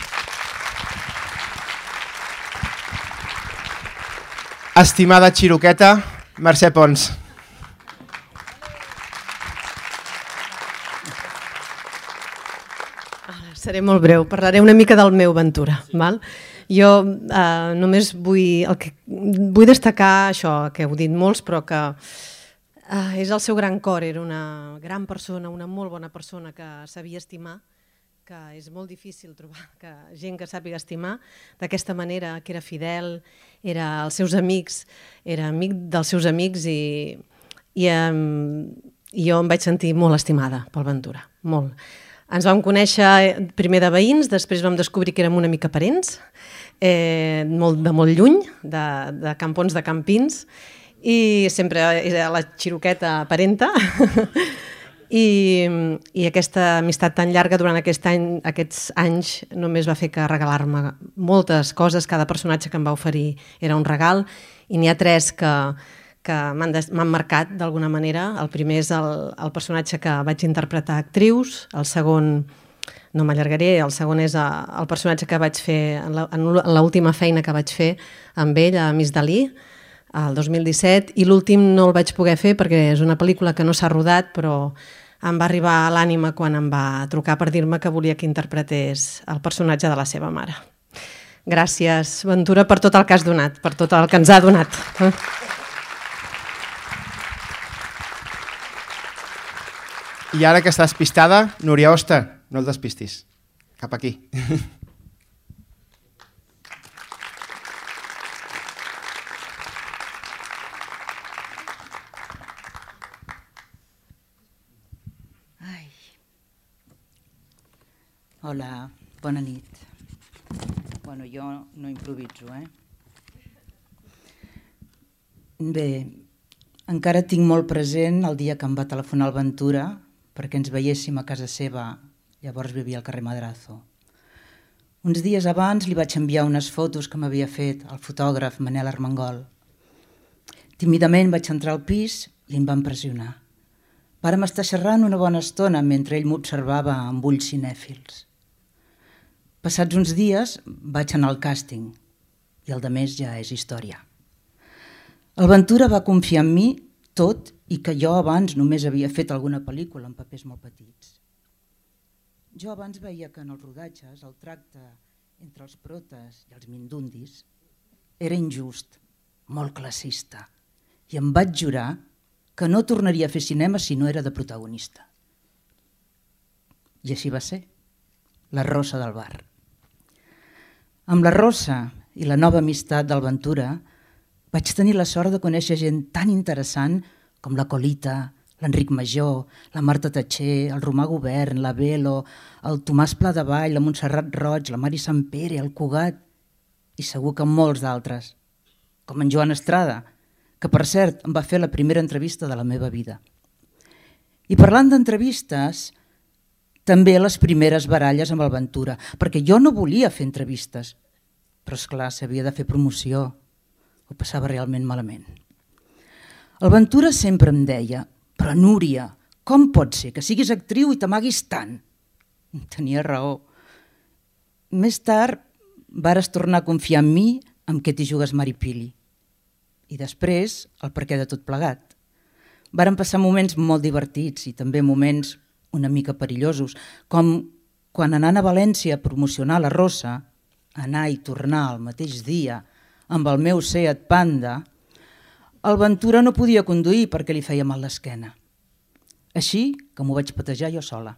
Estimada xiroqueta, Mercè Pons. Seré molt breu, parlaré una mica del meu Ventura, val? Jo eh, només vull, el que, vull destacar això, que heu dit molts, però que eh, és el seu gran cor, era una gran persona, una molt bona persona que sabia estimar, que és molt difícil trobar que gent que sàpiga estimar d'aquesta manera, que era fidel, era els seus amics, era amic dels seus amics i, i, eh, i jo em vaig sentir molt estimada pel Ventura, molt. Ens vam conèixer primer de veïns, després vam descobrir que érem una mica parents, eh, molt, de molt lluny, de, de Campons de Campins, i sempre era la xiroqueta parenta. I, i aquesta amistat tan llarga durant aquest any, aquests anys només va fer que regalar-me moltes coses. Cada personatge que em va oferir era un regal i n'hi ha tres que, que m'han marcat d'alguna manera. El primer és el, el personatge que vaig interpretar actrius, el segon, no m'allargaré, el segon és el personatge que vaig fer en l'última feina que vaig fer amb ell, a Miss Dalí, el dos mil disset, i l'últim no el vaig poder fer perquè és una pel·lícula que no s'ha rodat, però em va arribar a l'ànima quan em va trucar per dir-me que volia que interpretés el personatge de la seva mare. Gràcies, Ventura, per tot el que has donat, per tot el que ens ha donat. I ara que estàs pistada, Núria Hoste, no el despistis. Cap aquí. Hola, bona nit. Bueno, jo no improviso, eh? Bé, encara tinc molt present el dia que em va telefonar el Ventura perquè ens veiéssim a casa seva, llavors vivia al carrer Madrazo. Uns dies abans li vaig enviar unes fotos que m'havia fet el fotògraf Manel Armengol. Tímidament vaig entrar al pis i em va impressionar. Vàrem estar xerrant una bona estona mentre ell m'observava amb ulls cinèfils. Passats uns dies vaig anar al càsting i el de més ja és història. El Ventura va confiar en mi tot i que jo abans només havia fet alguna pel·lícula en papers molt petits. Jo abans veia que en els rodatges el tracte entre els protes i els mindundis era injust, molt classista, i em vaig jurar que no tornaria a fer cinema si no era de protagonista. I així va ser, La Rosa del bar. Amb la Rosa i la nova amistat del Ventura vaig tenir la sort de conèixer gent tan interessant com la Colita, l'Enric Major, la Marta Tatxer, el Romà Govern, la Velo, el Tomàs Pladevall, la Montserrat Roig, la Mari Sampere, el Cugat i segur que molts d'altres, com en Joan Estrada, que per cert em va fer la primera entrevista de la meva vida. I parlant d'entrevistes, també les primeres baralles amb el Ventura, perquè jo no volia fer entrevistes, però esclar, s'havia de fer promoció, ho passava realment malament. El Ventura sempre em deia, però Núria, com pot ser que siguis actriu i t'amaguis tant? Tenia raó. Més tard vares tornar a confiar en mi amb què t'hi jugues Maripili. I després el perquè de tot plegat. Varen passar moments molt divertits i també moments una mica perillosos, com quan anant a València a promocionar La Rosa, anar i tornar el mateix dia amb el meu Seat Panda, el Ventura no podia conduir perquè li feia mal l'esquena. Així que m'ho vaig patejar jo sola.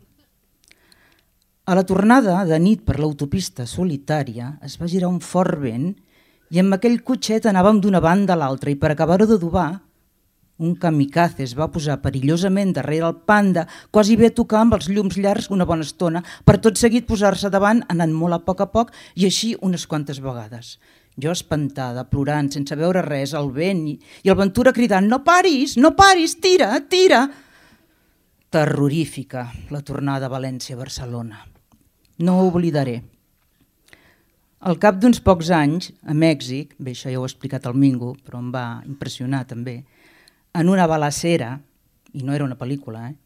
A la tornada de nit per l'autopista solitària es va girar un fort vent i amb aquell cotxet anàvem d'una banda a l'altra i per acabar-ho d'adobar, un kamikaze es va posar perillosament darrere el Panda, quasi bé a tocar amb els llums llargs una bona estona, per tot seguit posar-se davant, anant molt a poc a poc i així unes quantes vegades. Jo espantada, plorant, sense veure res, el vent i, i el Ventura cridant «No paris, no paris, tira, tira!» Terrorífica la tornada a València a Barcelona. No ho oblidaré. Al cap d'uns pocs anys, a Mèxic, bé, això ja ho ha explicat el Mingo, però em va impressionar també, en una balacera, i no era una pel·lícula, eh?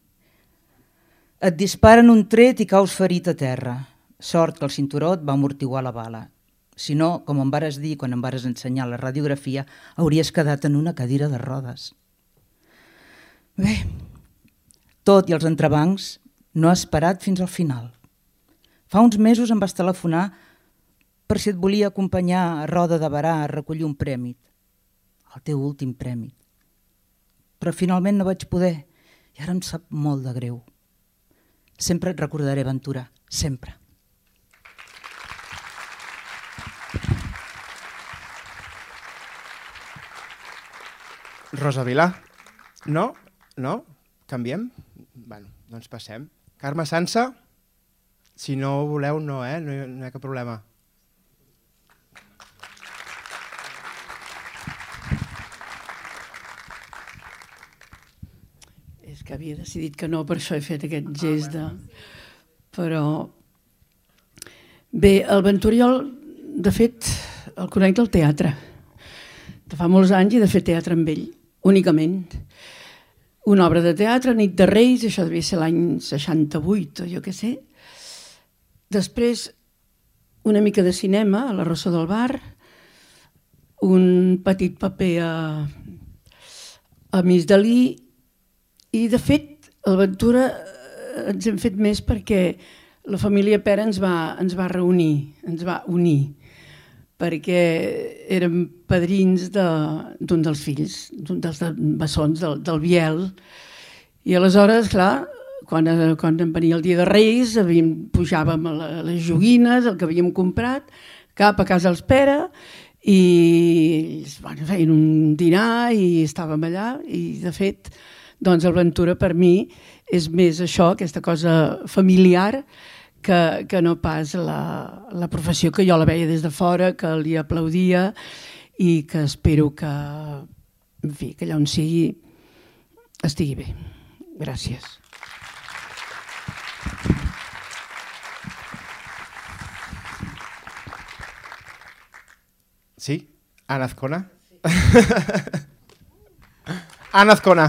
Et disparen un tret i caus ferit a terra. Sort que el cinturó et va amortiguar la bala. Si no, com em vares dir quan em vares ensenyar la radiografia, hauries quedat en una cadira de rodes. Bé, tot i els entrebancs, no he esperat fins al final. Fa uns mesos em vas telefonar per si et volia acompanyar a Roda de Barà a recollir un premi, el teu últim premi. Però finalment no vaig poder i ara em sap molt de greu. Sempre et recordaré, Ventura, sempre. Rosa Vilà? No? No? Canviem? Bueno, doncs passem. Carme Sansa? Si no voleu, no, eh? No hi ha, no hi ha cap problema. És que havia decidit que no, per això he fet aquest gest de... Però... Bé, el Venturiol, de fet, el conec del teatre. De fa molts anys he de fer teatre amb ell, únicament. Una obra de teatre, Nit de Reis, això devia ser l'any seixanta-vuit o jo què sé. Després, una mica de cinema, a La Rosa del bar, un petit paper a, a Miss Dalí, i de fet, el Ventura ens hem fet més perquè la família Pera ens va, ens va reunir, ens va unir, perquè érem padrins d'un de, dels fills, d'un dels bessons, del, del Biel, i aleshores, clar, quan, quan em venia el dia de Reis, havíem, pujàvem a, la, a les joguines, el que havíem comprat, cap a casa dels Pera, i bueno, feien un dinar i estàvem allà, i de fet, doncs el Ventura per mi és més això, aquesta cosa familiar, que, que no pas la, la professió que jo la veia des de fora, que li aplaudia i que espero que, en fi, que allà on sigui estigui bé. Gràcies. Sí? Ana Azcona? Ana Azcona.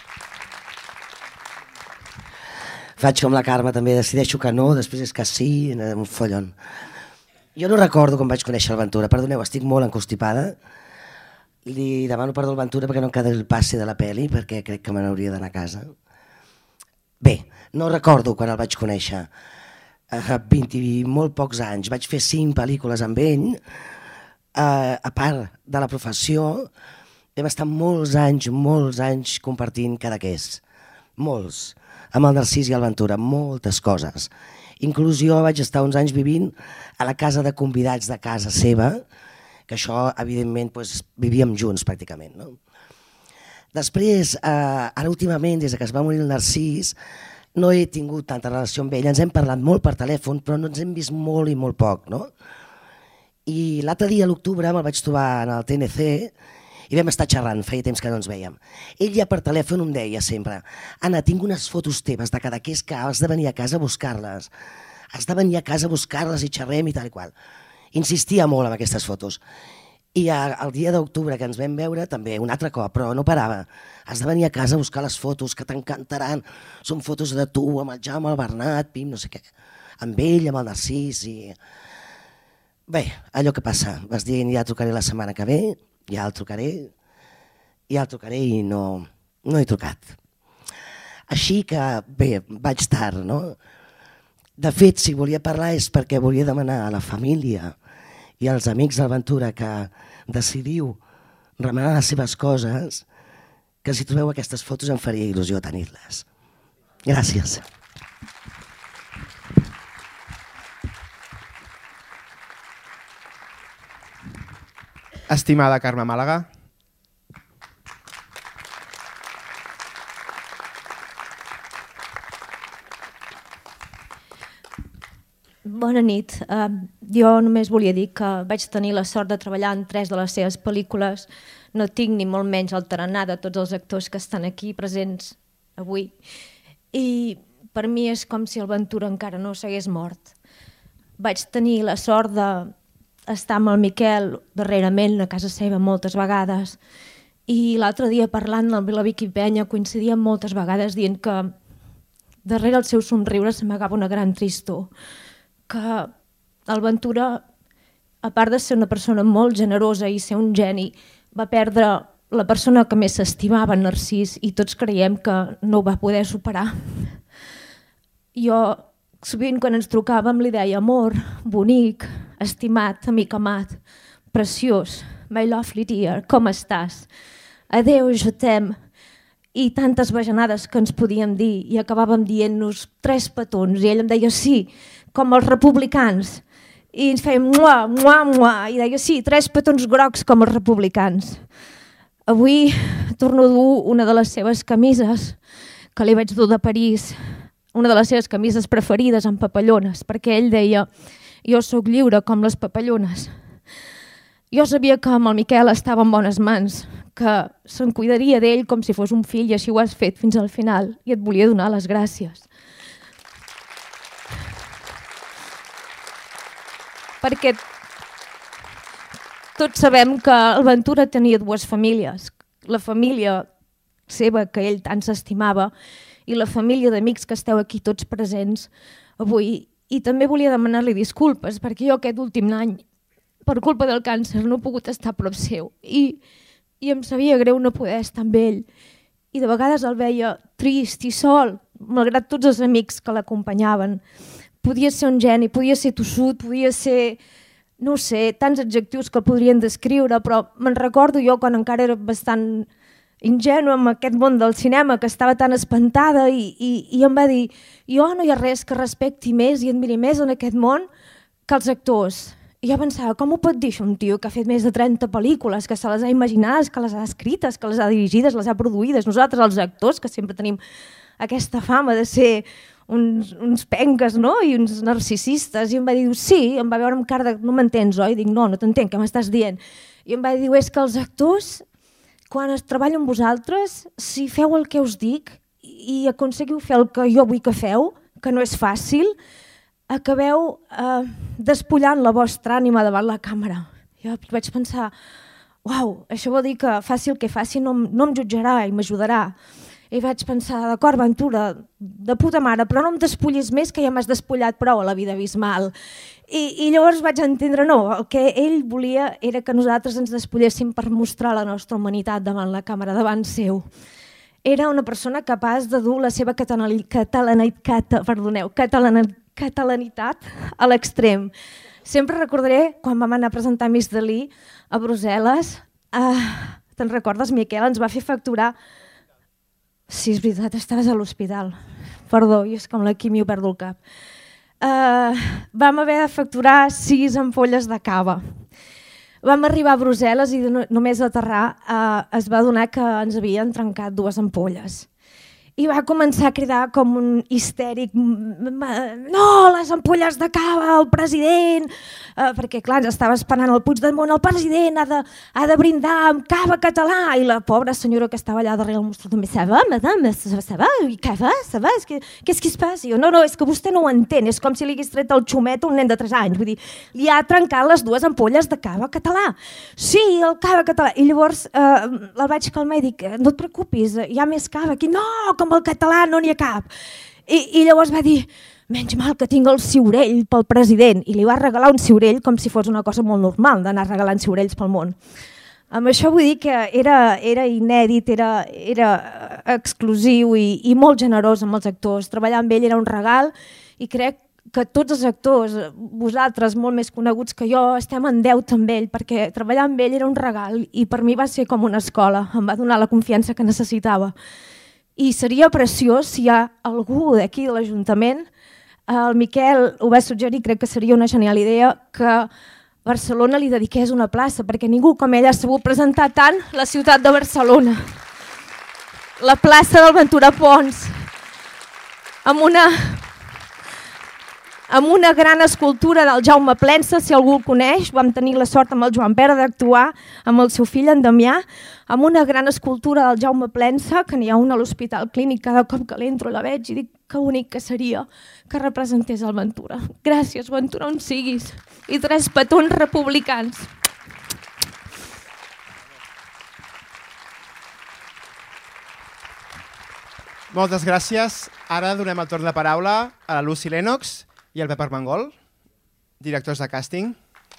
Faig com la Carme, també decideixo que no, després és que sí, un follon. Jo no recordo com vaig conèixer el Ventura, perdoneu, estic molt encostipada. Li demano perdó al Ventura perquè no em queda el passe de la peli, perquè crec que me n'hauria d'anar a casa. Bé, no recordo quan el vaig conèixer. A vint i molt pocs anys, vaig fer cinc pel·lícules amb ell, a part de la professió, vam estar molts anys, molts anys compartint cadaqués, molts, amb el Narcís i el Ventura, moltes coses. Inclús jo vaig estar uns anys vivint a la casa de convidats de casa seva, que això, evidentment, doncs, vivíem junts pràcticament. No? Després, eh, ara últimament, des que es va morir el Narcís, no he tingut tanta relació amb ell, ens hem parlat molt per telèfon, però no ens hem vist molt i molt poc, no? I l'altre dia, a l'octubre, me'l vaig trobar en el T N C i vam estar xerrant, feia temps que no ens vèiem. Ell ja per telèfon em deia sempre: Anna, tinc unes fotos teves de Cadaqués que has de venir a casa a buscar-les. Has de venir a casa a buscar-les i xerrem i tal i qual. Insistia molt en aquestes fotos. I el dia d'octubre que ens vam veure, també, un altre cop, però no parava. Has de venir a casa a buscar les fotos, que t'encantaran. Són fotos de tu, amb el Jaume, el Bernat, Pim, no sé què. Amb ell, amb el Narcís i... Bé, allò que passa. Vas dir, ja trucaré la setmana que ve, ja el trucaré, ja el trucaré i no, no he trucat. Així que, bé, vaig tard, no? De fet, si volia parlar és perquè volia demanar a la família i als amics del Ventura que decidiu remenar les seves coses, que si trobeu aquestes fotos em faria il·lusió tenir-les. Gràcies. Estimada Carme Màlaga. Bona nit. Uh, jo només volia dir que vaig tenir la sort de treballar en tres de les seves pel·lícules. No tinc ni molt menys el tarannà de tots els actors que estan aquí presents avui. I per mi és com si el Ventura encara no s'hagués mort. Vaig tenir la sort d'estar amb el Miquel darrerament a casa seva moltes vegades i l'altre dia parlant amb la Vicky Penya coincidíem moltes vegades dient que darrere el seu somriure s'amagava una gran tristor, que el Ventura, a part de ser una persona molt generosa i ser un geni, va perdre la persona que més s'estimava, en Narcís, i tots creiem que no ho va poder superar. Jo, sovint quan ens trucàvem, li deia amor, bonic, estimat, amic amat, preciós, my lovely dear, com estàs? Adeu, jo t'em. I tantes bajanades que ens podíem dir i acabàvem dient-nos tres petons i ell em deia sí, com els republicans. I ens fèiem mua, mua, mua i deia sí, tres petons grocs com els republicans. Avui torno a dur una de les seves camises que li vaig dur de París, una de les seves camises preferides amb papallones, perquè ell deia jo sóc lliure com les papallones. Jo sabia que amb el Miquel estava en bones mans, que se'n cuidaria d'ell com si fos un fill i així ho has fet fins al final i et volia donar les gràcies. Perquè tots sabem que el Ventura tenia dues famílies, la família seva que ell tant s'estimava i la família d'amics que esteu aquí tots presents avui. I també volia demanar-li disculpes perquè jo aquest últim any, per culpa del càncer, no he pogut estar a prop seu i, i em sabia greu no poder estar amb ell. I de vegades el veia trist i sol, malgrat tots els amics que l'acompanyaven. Podia ser un geni, podia ser tossut, podia ser, no sé, tants adjectius que el podrien descriure, però me'n recordo jo quan encara era bastant ingenu amb aquest món del cinema, que estava tan espantada i, i, i em va dir jo no hi ha res que respecti més i admiri més en aquest món que els actors. I jo pensava, com ho pot dir això un tio que ha fet més de trenta pel·lícules, que se les ha imaginades, que les ha escrites, que les ha dirigides, les ha produïdes. Nosaltres, els actors, que sempre tenim aquesta fama de ser uns, uns penques, no? I uns narcisistes. I em va dir, sí, em va veure amb cara de, no m'entens, oi? I dic, no, no t'entenc, què m'estàs dient? I em va dir, és que els actors, quan es treballo amb vosaltres, si feu el que us dic i aconseguiu fer el que jo vull que feu, que no és fàcil, acabeu eh, despullant la vostra ànima davant la càmera. Jo vaig pensar, uau, això vol dir que faci el que faci no, no em jutjarà i m'ajudarà. I vaig pensar, d'acord, Ventura, de puta mare, però no em despullis més, que ja m'has despullat prou a la vida abismal. I, I llavors vaig entendre, no, el que ell volia era que nosaltres ens despulléssim per mostrar la nostra humanitat davant la càmera, davant seu. Era una persona capaç de dur la seva catalanitat, perdoneu, catalanitat a l'extrem. Sempre recordaré quan vam anar a presentar Miss Dalí a Brussel·les, eh, te'n recordes, Miquel? Ens va fer facturar... Sí, és veritat, estaves a l'hospital. Perdó, jo és com la quimio perdo el cap. Uh, vam haver de facturar sis ampolles de cava. Vam arribar a Brussel·les i no, només a aterrar uh, es va adonar que ens havien trencat dues ampolles. I va començar a cridar com un histèric, no, les ampolles de cava, el president, uh, perquè clar, ens estava esperant el Puigdemont, el president ha de, ha de brindar amb cava català, i la pobra senyora que estava allà darrere el mostrador, mais ça va, madame, ça va, cava, ça va, qu'est-ce qui se passe? I jo, no, no, és que vostè no ho entén, és com si li hagués tret el xumet a un nen de tres anys, vull dir, li ha trencat les dues ampolles de cava català. Sí, el cava català. I llavors uh, el vaig calmar i dic, no et preocupis, hi ha més cava aquí. No, com el català no n'hi ha cap. I, I llavors va dir, menys mal que tinc el ciurell pel president. I li va regalar un ciurell com si fos una cosa molt normal d'anar regalant ciurells pel món. Amb això vull dir que era, era inèdit, era, era exclusiu i, i molt generós amb els actors. Treballar amb ell era un regal i crec que tots els actors, vosaltres molt més coneguts que jo, estem en deute amb ell, perquè treballar amb ell era un regal i per mi va ser com una escola, em va donar la confiança que necessitava. I seria preciós si hi ha algú d'aquí de l'Ajuntament, el Miquel ho va suggerir, crec que seria una genial idea, que Barcelona li dediqués una plaça, perquè ningú com ell ha sabut presentar tant la ciutat de Barcelona. La plaça del Ventura Pons, amb una... amb una gran escultura del Jaume Plensa, si algú el coneix, vam tenir la sort amb el Joan Pere d'actuar amb el seu fill, en Damià, amb una gran escultura del Jaume Plensa, que n'hi ha una a l'Hospital Clínic, cada cop que l'entro la veig i dic que bonic que seria que representés el Ventura. Gràcies, Ventura, on siguis. I tres petons republicans. Moltes gràcies. Ara donem el torn de paraula a la Lucy Lennox i el Pep Armengol, directors de càsting.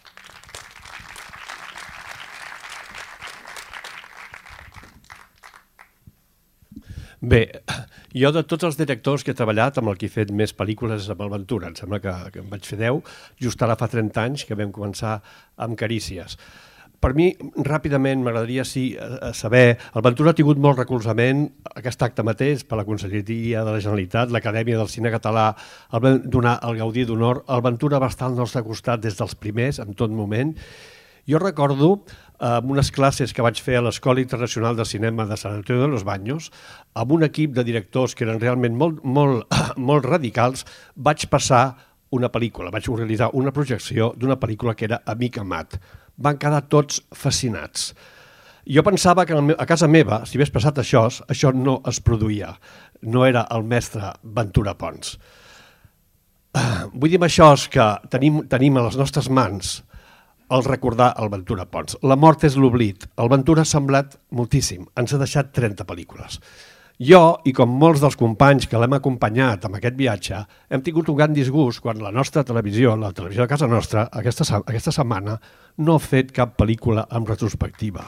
Bé, jo de tots els directors que he treballat, amb el que he fet més pel·lícules amb el Ventura, em sembla que, que en vaig fer deu, just ara fa trenta anys que vam començar amb Carícies. Per mi, ràpidament, m'agradaria sí, saber, el Ventura ha tingut molt recolzament, aquest acte mateix, per la Conselleria de la Generalitat, l'Acadèmia del Cine Català, el vam donar el Gaudí d'Honor, el Ventura va estar al nostre costat des dels primers, en tot moment. Jo recordo, amb unes classes que vaig fer a l'Escola Internacional de Cinema de Sant Antonio de los Baños, amb un equip de directors que eren realment molt, molt, molt radicals, vaig passar una pel·lícula, vaig realitzar una projecció d'una pel·lícula que era Amic Amat. Van quedar tots fascinats. Jo pensava que a casa meva, si hagués passat això, això no es produïa. No era el mestre Ventura Pons. Vull dir amb això que tenim, tenim a les nostres mans el recordar el Ventura Pons. La mort és l'oblit. El Ventura ha semblat moltíssim. Ens ha deixat trenta pel·lícules. Jo, i com molts dels companys que l'hem acompanyat en aquest viatge, hem tingut un gran disgust quan la nostra televisió, la televisió de casa nostra, aquesta, aquesta setmana no ha fet cap pel·lícula en retrospectiva.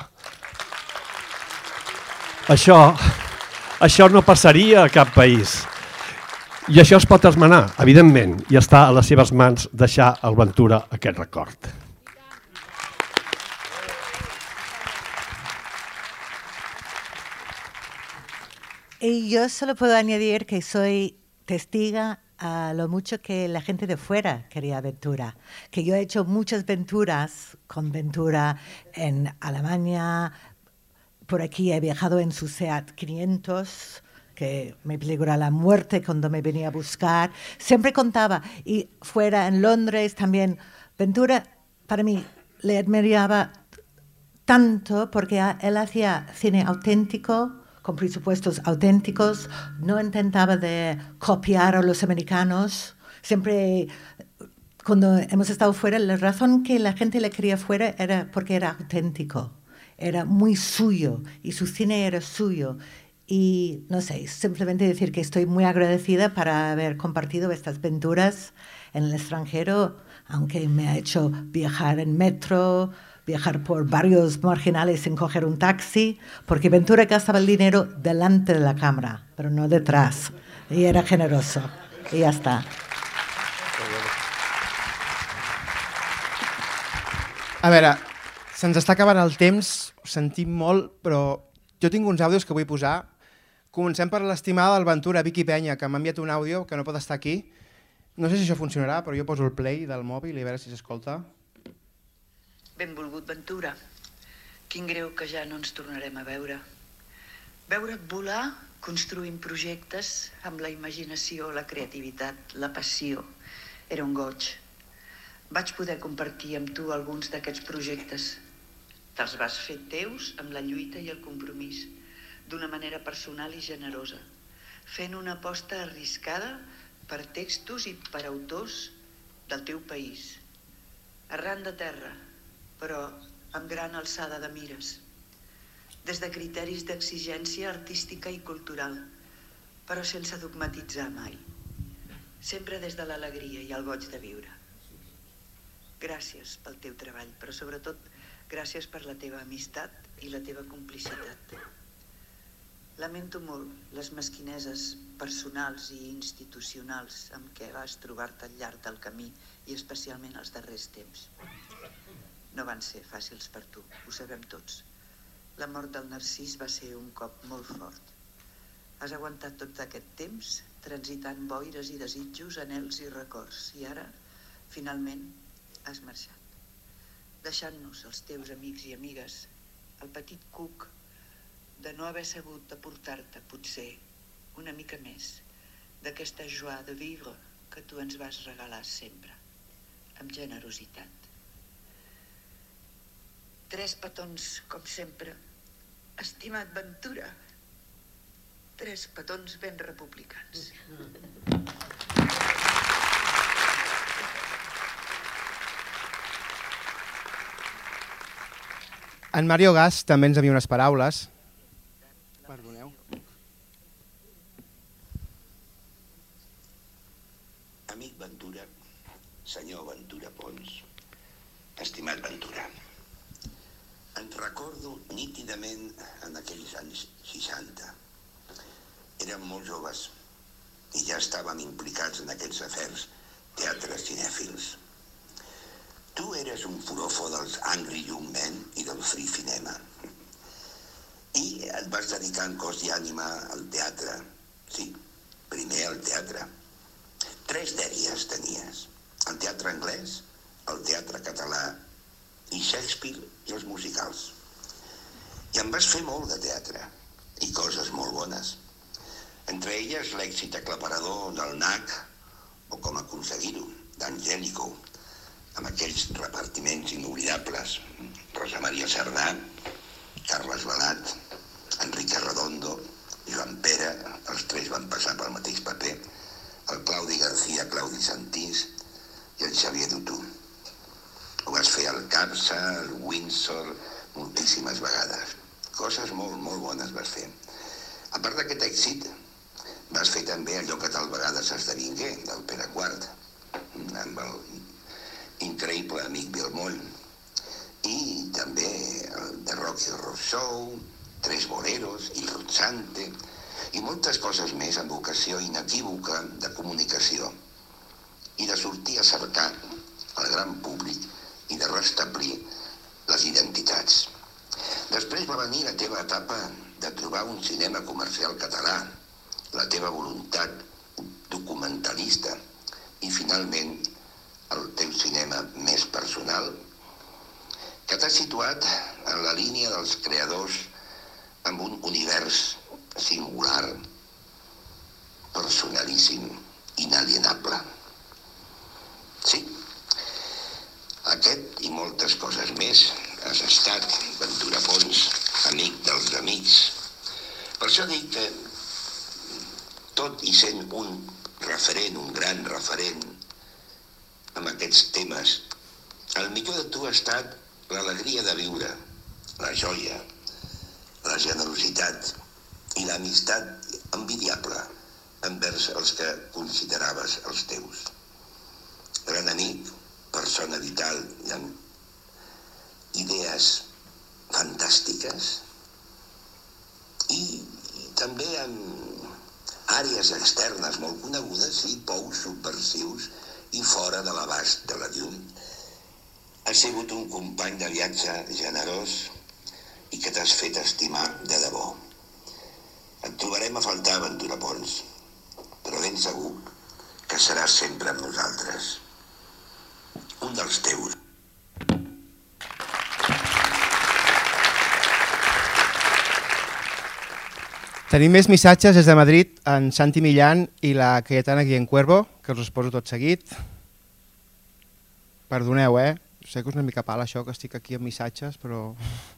Això, això no passaria a cap país. I això es pot esmenar, evidentment, i està a les seves mans deixar al Ventura aquest record. Y yo solo puedo añadir que soy testiga a lo mucho que la gente de fuera quería Ventura, que yo he hecho muchas Venturas con Ventura en Alemania, por aquí he viajado en su Seat quinientos que me peligra la muerte cuando me venía a buscar. Siempre contaba. Y fuera en Londres también. Ventura, para mí, le admiraba tanto porque él hacía cine auténtico, con presupuestos auténticos, no intentaba de copiar a los americanos. Siempre, cuando hemos estado fuera, la razón que la gente le quería fuera era porque era auténtico, era muy suyo y su cine era suyo. Y no sé, simplemente decir que estoy muy agradecida para haber compartido estas aventuras en el extranjero, aunque me ha hecho viajar en metro, viajar por barrios marginales sin coger un taxi, porque Ventura gastaba el dinero delante de la cámara, pero no detrás. Y era generoso. Y ya está. A veure, se'ns està acabant el temps, ho sentim molt, però jo tinc uns àudios que vull posar. Comencem per l'estimada del Ventura, Vicky Penya, que m'ha enviat un àudio que no pot estar aquí. No sé si això funcionarà, però jo poso el play del mòbil i a veure si s'escolta. Benvolgut, Ventura. Quin greu que ja no ens tornarem a veure. Veure't volar construint projectes amb la imaginació, la creativitat, la passió. Era un goig. Vaig poder compartir amb tu alguns d'aquests projectes. Te'ls vas fer teus amb la lluita i el compromís, d'una manera personal i generosa, fent una aposta arriscada per textos i per autors del teu país. Arran de terra, però amb gran alçada de mires, des de criteris d'exigència artística i cultural, però sense dogmatitzar mai, sempre des de l'alegria i el goig de viure. Gràcies pel teu treball, però sobretot gràcies per la teva amistat i la teva complicitat. Lamento molt les mesquineses personals i institucionals amb què vas trobar-te al llarg del camí i especialment els darrers temps. No van ser fàcils per tu, ho sabem tots. La mort del Narcís va ser un cop molt fort. Has aguantat tot aquest temps transitant boires i desitjos, anhels i records. I ara, finalment, has marxat. Deixant-nos, els teus amics i amigues, el petit cuc de no haver sabut aportar-te, potser, una mica més d'aquesta joie de vivre que tu ens vas regalar sempre, amb generositat. Tres petons, com sempre. Estimat Ventura, tres petons ben republicans. En Mario Gas també ens havia unes paraules. Perdoneu. Amic Ventura, senyor Ventura Pons, estimat Ventura, ens recordo nítidament en aquells anys seixanta. Érem molt joves i ja estàvem implicats en aquests afers teatres cinèfils. Tu eres un furofo dels Angry Young Men i del Free Cinema. I et vas dedicar en cos i ànima al teatre. Sí, primer al teatre. Tres dèries tenies. El teatre anglès, el teatre català i Shakespeare i els musicals. I en vas fer molt de teatre, i coses molt bones. Entre elles l'èxit aclaparador del N A C, o Com aconseguir-ho, d'Angélico, amb aquells repartiments inoblidables. Rosa Maria Cerdà, Carles Balat, Enrique Redondo, Joan Pere, els tres van passar pel mateix paper, el Claudi García, Claudi Santís i el Xavier Dutú. Ho vas fer al Capsa, al Windsor, moltíssimes vegades. Coses molt, molt bones vas fer. A part d'aquest èxit, vas fer també allò que tal vegada s'esdevingué, del Pere quart, amb el increïble amic Bill Moll, i també el The Rocky Horror Show, Tres Boleros, Il Ruzzante, i moltes coses més amb vocació inequívoca de comunicació i de sortir a cercar el gran públic i de restablir les identitats. Després va venir la teva etapa de trobar un cinema comercial català, la teva voluntat documentalista i finalment el teu cinema més personal, que t'ha situat en la línia dels creadors amb un univers singular, personalíssim, inalienable. Sí, aquest i moltes coses més has estat, Ventura Pons, amic dels amics. Per això dic que, tot i sent un referent, un gran referent amb aquests temes, el millor de tu ha estat l'alegria de viure, la joia, la generositat i l'amistat envidiable envers els que consideraves els teus. Gran amic, persona vital i amb idees fantàstiques i, i també amb àrees externes molt conegudes i pous subversius i fora de l'abast de la llum. Has sigut un company de viatge generós i que t'has fet estimar de debò. Et trobarem a faltar, Ventura Pons, però ben segur que seràs sempre amb nosaltres. Un dels teus. Tenim més missatges des de Madrid, en Santi Millán i la Cayetana Guillencuervo, que us els poso tot seguit. Perdoneu, eh? Sé que és una mica pal això, que estic aquí amb missatges, però...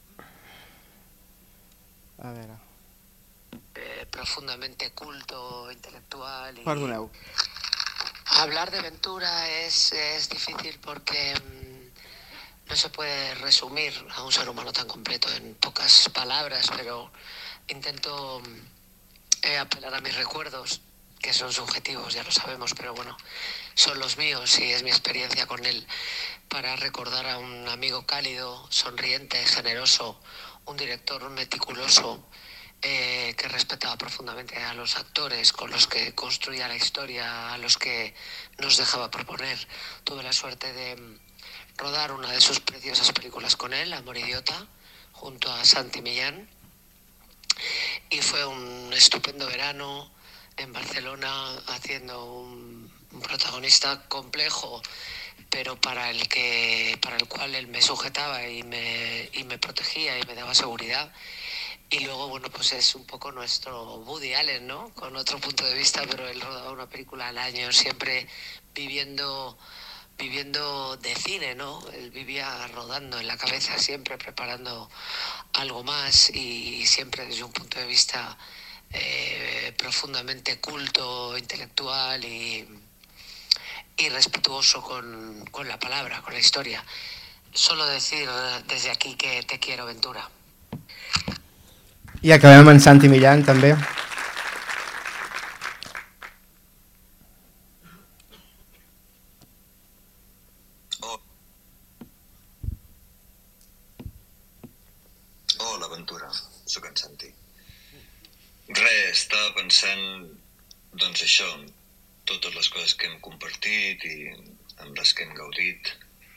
A veure... Eh, profundamente culto, intelectual y... Perdoneu. Hablar de Ventura es, es difícil porque mmm, no se puede resumir a un ser humano tan completo en pocas palabras, pero intento eh, apelar a mis recuerdos, que son subjetivos, ya lo sabemos, pero bueno, son los míos y es mi experiencia con él, para recordar a un amigo cálido, sonriente, generoso, un director meticuloso, eh, que respetaba profundamente a los actores con los que construía la historia, a los que nos dejaba proponer. Tuve la suerte de rodar una de sus preciosas películas con él, Amor Idiota, junto a Santi Millán, y fue un estupendo verano en Barcelona haciendo un, un protagonista complejo, pero para el que para el cual él me sujetaba y me, y me protegía y me daba seguridad. Y luego, bueno, pues es un poco nuestro Woody Allen, ¿no? Con otro punto de vista, pero él rodaba una película al año, siempre viviendo, viviendo de cine, ¿no? Él vivía rodando en la cabeza, siempre preparando algo más y siempre desde un punto de vista eh, profundamente culto, intelectual y, y respetuoso con, con la palabra, con la historia. Solo decir desde aquí que te quiero, Ventura. I acabem amb en Santi Millán, també. Oh. Hola, Ventura. Soc en Santi. Res, estava pensant, doncs això, totes les coses que hem compartit i amb les que hem gaudit.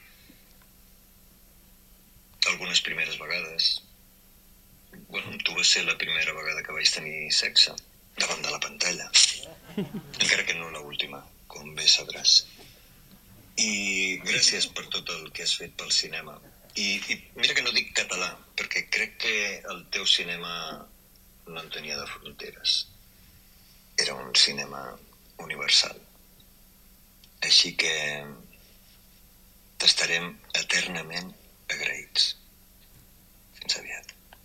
Algunes primeres vegades. Bueno, tu vas ser la primera vegada que vaig tenir sexe davant de la pantalla. Encara que no l'última, com bé sabràs. I gràcies per tot el que has fet pel cinema. I, i mira que no dic català, perquè crec que el teu cinema no en tenia de fronteres. Era un cinema universal. Així que t'estarem eternament agraïts. Fins aviat.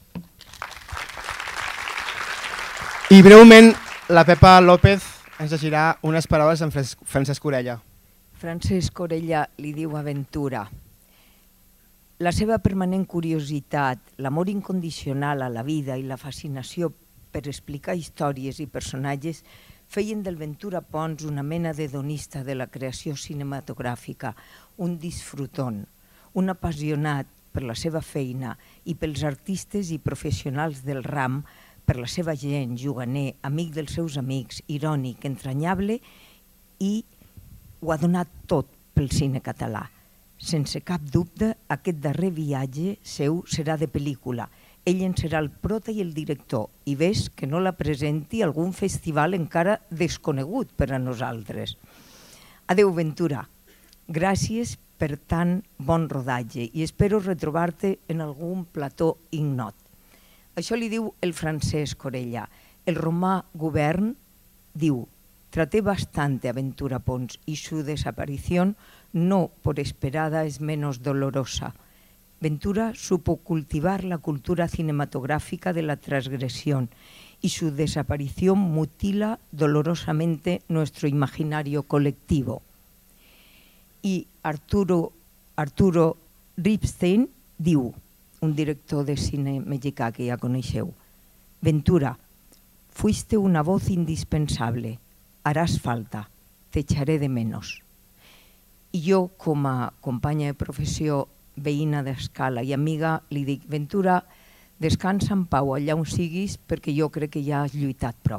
I breument, la Pepa López ens llegirà unes paraules en Francesc Orella. Francesc Orella li diu a Ventura: la seva permanent curiositat, l'amor incondicional a la vida i la fascinació per explicar històries i personatges feien del Ventura Pons una mena d'hedonista de la creació cinematogràfica, un disfrutón, un apassionat per la seva feina i pels artistes i professionals del ram, per la seva gent, juganer, amic dels seus amics, irònic, entranyable, i ho ha donat tot pel cine català. Sense cap dubte, aquest darrer viatge seu serà de pel·lícula. Ell en serà el prota i el director, i ves que no la presenti a algun festival encara desconegut per a nosaltres. Adéu, Ventura. Gràcies per tan bon rodatge i espero retrobar-te en algun plató ignot. Això li diu el Francesc Orella. El romà Govern diu: Traté bastante a Ventura Pons y su desaparición, no por esperada, es menos dolorosa. Ventura supo cultivar la cultura cinematográfica de la transgresión y su desaparición mutila dolorosamente nuestro imaginario colectivo. Y Arturo, Arturo Ripstein diu, un director de cine mexicà que ja coneixeu: Ventura, fuiste una voz indispensable, harás falta, te echaré de menos. I jo, com a companya de professió, veïna d'Escala i amiga, li dic: Ventura, descansa en pau allà on siguis, perquè jo crec que ja has lluitat prou.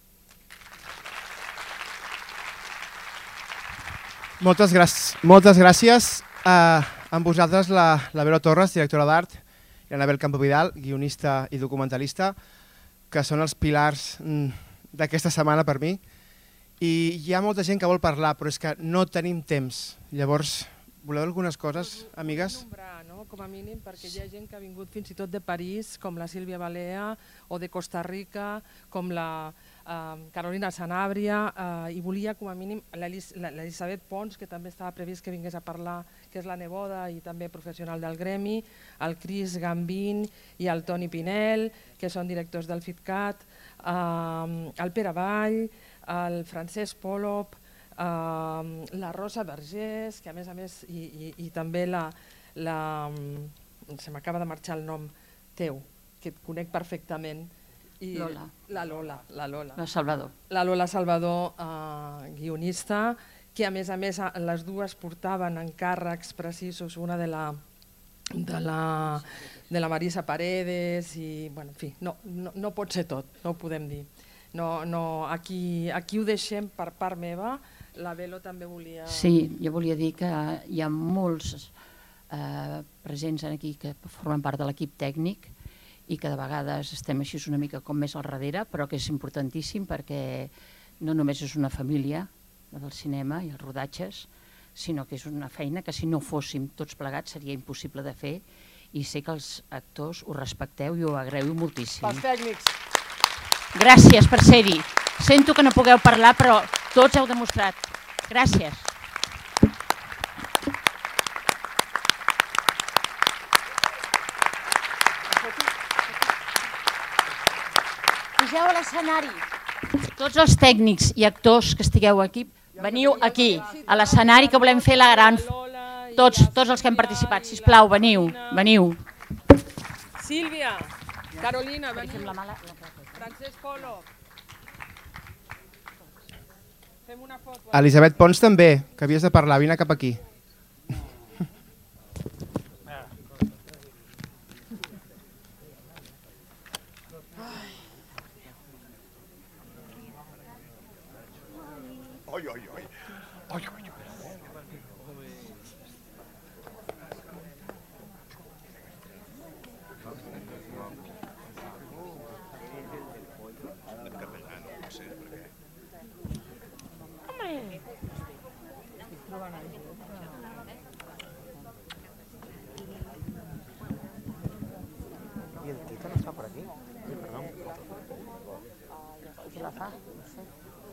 Moltes, gràcies. Moltes gràcies. Uh, amb vosaltres la, la Vero Torres, directora d'art, i l'Anabel Campovidal, guionista i documentalista, que són els pilars d'aquesta setmana per mi. I hi ha molta gent que vol parlar, però és que no tenim temps. Llavors, voleu algunes coses, amigues? Nombrar, no? Com a mínim, perquè hi ha gent que ha vingut fins i tot de París, com la Sílvia Balea, o de Costa Rica, com la uh, Carolina Sanabria, uh, i volia com a mínim l'Elisabet Pons, que també estava previst que vingués a parlar, que és la neboda i també professional del gremi, el Cris Gambín i el Toni Pinel, que són directors del FITCAT, uh, el Pere Vall, el Francesc Polop, Uh, la Rosa Vergés, que a més a més, i, i, i també la, la, se m'acaba de marxar el nom teu, que et conec perfectament. I Lola. La Lola. La Lola. La Salvador. La Lola Salvador, uh, guionista, que a més a més les dues portaven encàrrecs precisos, una de la, de la, de la Marisa Paredes, i bueno, en fi, no, no, no pot ser tot, no ho podem dir. No, no, aquí, aquí ho deixem per part meva. La Velo també volia... Sí, jo volia dir que hi ha molts eh, presents aquí que formen part de l'equip tècnic i que de vegades estem així una mica com més al darrere, però que és importantíssim perquè no només és una família, la del cinema i els rodatges, sinó que és una feina que si no fóssim tots plegats seria impossible de fer, i sé que els actors ho respecteu i ho agraïu moltíssim. Pels tècnics. Gràcies per ser-hi. Sento que no pugueu parlar, però tots heu demostrat. Gràcies. Pugeu a l'escenari. Tots els tècnics i actors que estigueu aquí, veniu aquí, a l'escenari, que volem fer la gran... Tots, tots els que hem participat, sisplau, veniu, veniu. Sílvia, Carolina, veniu. Francesc Polo. Fem una foto. Elisabet Pons també, que havies de parlar, vine cap aquí. Oi, oi, oi. Oi, oi, oi. ¿Y el Tito no está por aquí? Sí, perdón. ¿Qué la fa? No sé.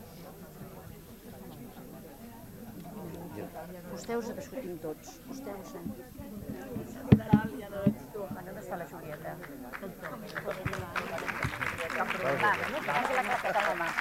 Vostè us discutim tots. Vostè ho sent. Bueno, no està la Julieta. Cap problema, no? Que vagi la claqueta a la mà.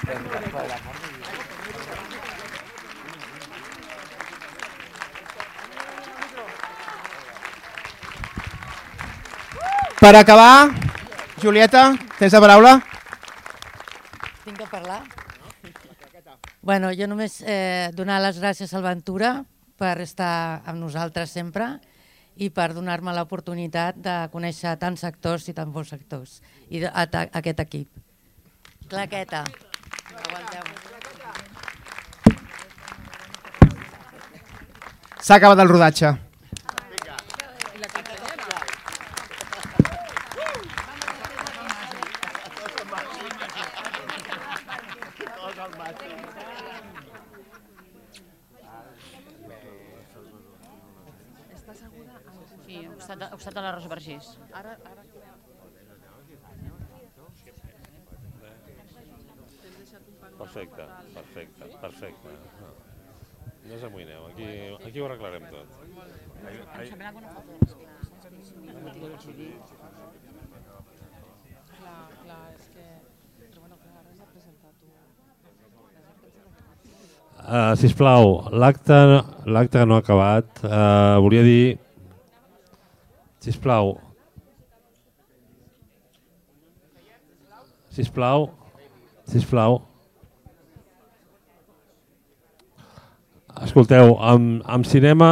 Per acabar, Julieta, tens la paraula? Tinc que parlar? Bueno, jo només eh, donar les gràcies al Ventura per estar amb nosaltres sempre i per donar-me l'oportunitat de conèixer tants actors i tants bons actors i a, a, a aquest equip. Claqueta. S'ha acabat el rodatge. Sí, al costat de, al costat de la Rosa Vergés. Ara, ara... Per perfecte, perfecte, perfecte. No us amoïneu, aquí, aquí ho arreglarem tot. Em sembla alguna foto de les classes. Clar, clar, és que... Però bueno, clar, ara has de presentar tu. Uh, sisplau, l'acte l'acte no ha acabat. Uh, volia dir... Sisplau. Sisplau. Sisplau. Escolteu, amb, amb cinema,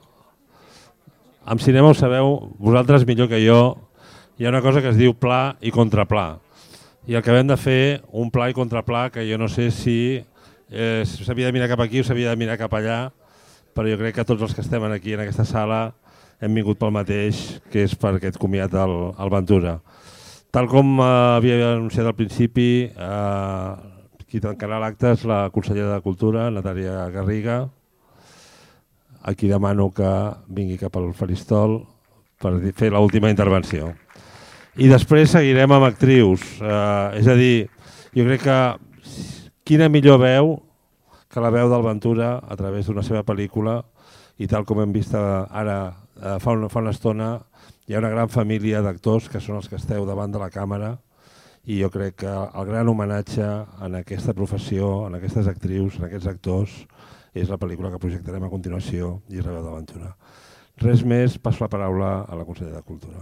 amb cinema ho sabeu vosaltres millor que jo, hi ha una cosa que es diu pla i contraplà. I acabem de fer un pla i contraplà que jo no sé si eh, s'havia de mirar cap aquí o s'havia de mirar cap allà, però jo crec que tots els que estem aquí en aquesta sala hem vingut pel mateix, que és per aquest comiat al, al Ventura. Tal com eh, havia anunciat al principi, eh, qui tancarà l'acte és la consellera de Cultura, Natàlia Garriga, a qui demano que vingui cap al faristol per fer l'última intervenció. I després seguirem amb actrius, eh, és a dir, jo crec que quina millor veu que la veu del Ventura a través d'una seva pel·lícula, i tal com hem vist ara eh, fa, una, fa una estona, hi ha una gran família d'actors que són els que esteu davant de la càmera, i jo crec que el gran homenatge en aquesta professió, en aquestes actrius, en aquests actors, és la pel·lícula que projectarem a continuació i la veu de Ventura. Res més, passo la paraula a la consellera de Cultura.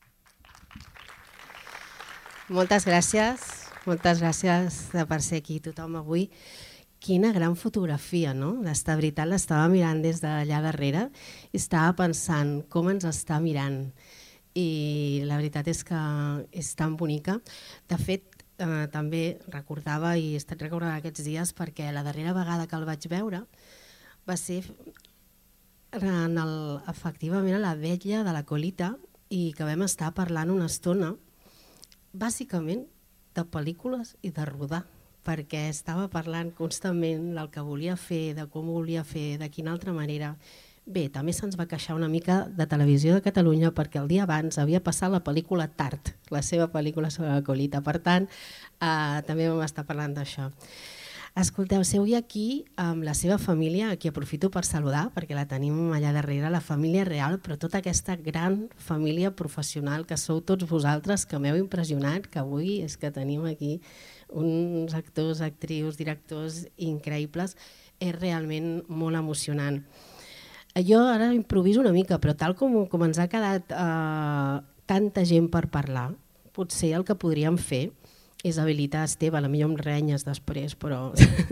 Moltes gràcies, moltes gràcies per ser aquí tothom avui. Quina gran fotografia, no? De veritat, l'estava mirant des d'allà darrere i estava pensant com ens està mirant. I la veritat és que és tan bonica. De fet, eh, també recordava, i he estat recordant aquests dies, perquè la darrera vegada que el vaig veure va ser en el, efectivament a la vetlla de la Colita, i que vam estar parlant una estona bàsicament de pel·lícules i de rodar, perquè estava parlant constantment del que volia fer, de com ho volia fer, de quina altra manera. Bé, també se'ns va queixar una mica de Televisió de Catalunya perquè el dia abans havia passat la pel·lícula Tard, la seva pel·lícula sobre la Colita. Per tant, eh, també vam estar parlant d'això. Escolteu, seu aquí amb la seva família, aquí aprofito per saludar perquè la tenim allà darrere, la família real, però tota aquesta gran família professional que sou tots vosaltres, que m'heu impressionat, que avui és que tenim aquí uns actors, actrius, directors increïbles, és realment molt emocionant. Jo ara improviso una mica, però tal com, com ens ha quedat eh, tanta gent per parlar, potser el que podríem fer és habilitar, Esteve, potser em renyes després, però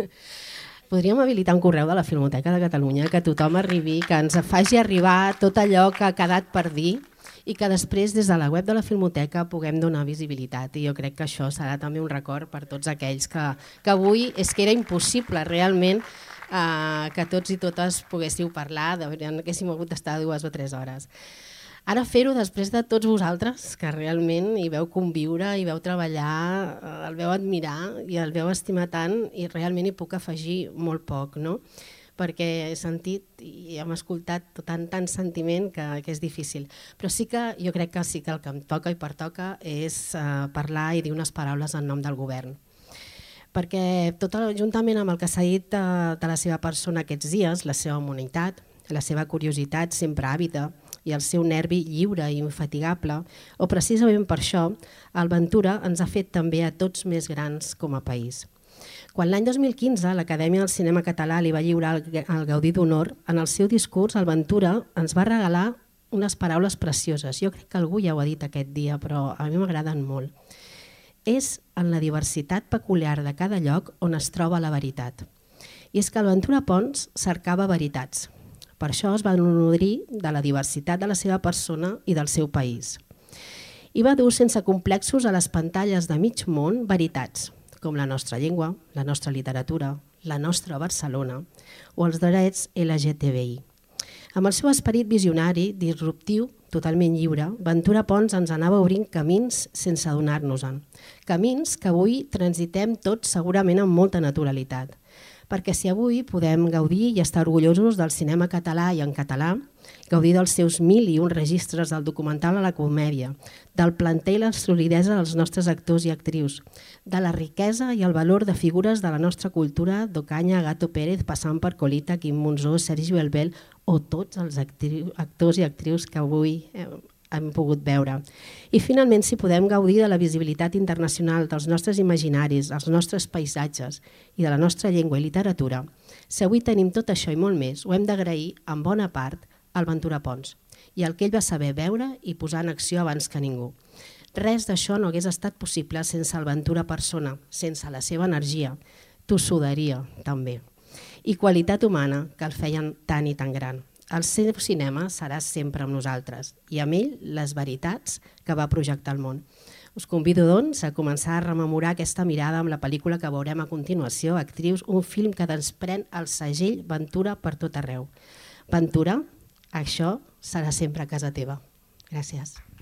podríem habilitar un correu de la Filmoteca de Catalunya que tothom arribi, que ens faci arribar tot allò que ha quedat per dir i que després des de la web de la Filmoteca puguem donar visibilitat. I jo crec que això serà també un record per tots aquells que, que avui és que era impossible realment eh, que tots i totes poguéssiu parlar, de veritat haguéssim hagut d'estar dues o tres hores. Ara fer-ho després de tots vosaltres, que realment hi veu conviure, hi veu treballar, el veu admirar i el veu estimar tant, i realment hi puc afegir molt poc, no? Perquè he sentit i hem escoltat tant, tant sentiment que, que és difícil. Però sí que jo crec que sí que el que em toca i pertoca és uh, parlar i dir unes paraules en nom del govern. Perquè tot juntament amb el que s'ha dit uh, de la seva persona aquests dies, la seva humanitat, la seva curiositat sempre àvida i el seu nervi lliure i infatigable, o precisament per això, el Ventura ens ha fet també a tots més grans com a país. Quan l'any dos mil quinze l'Acadèmia del Cinema Català li va lliurar el Gaudí d'Honor, en el seu discurs el Ventura ens va regalar unes paraules precioses. Jo crec que algú ja ho ha dit aquest dia, però a mi m'agraden molt. És en la diversitat peculiar de cada lloc on es troba la veritat. I és que el Ventura Pons cercava veritats. Per això es va nodrir de la diversitat de la seva persona i del seu país. I va dur sense complexos a les pantalles de mig món veritats, com la nostra llengua, la nostra literatura, la nostra Barcelona o els drets L G T B I. Amb el seu esperit visionari, disruptiu, totalment lliure, Ventura Pons ens anava obrint camins sense adonar-nos-en. Camins que avui transitem tots segurament amb molta naturalitat. Perquè si avui podem gaudir i estar orgullosos del cinema català i en català gaudir dels seus mil i un registres, del documental a la comèdia, del planter i la solidesa dels nostres actors i actrius, de la riquesa i el valor de figures de la nostra cultura, d'Ocaña, Gato Pérez, passant per Colita, Quim Monzó, Sergi Belbel o tots els actors i actrius que avui hem pogut veure. I finalment, si podem gaudir de la visibilitat internacional dels nostres imaginaris, els nostres paisatges i de la nostra llengua i literatura, si avui tenim tot això i molt més, ho hem d'agrair en bona part al Ventura Pons i el que ell va saber veure i posar en acció abans que ningú. Res d'això no hagués estat possible sense el Ventura persona, sense la seva energia, tossuderia també, i qualitat humana que el feien tan i tan gran. El seu cinema serà sempre amb nosaltres i amb ell les veritats que va projectar al món. Us convido, doncs, a començar a rememorar aquesta mirada amb la pel·lícula que veurem a continuació, Actrius, un film que desprèn el segell Ventura per tot arreu. Ventura, això serà sempre a casa teva. Gràcies.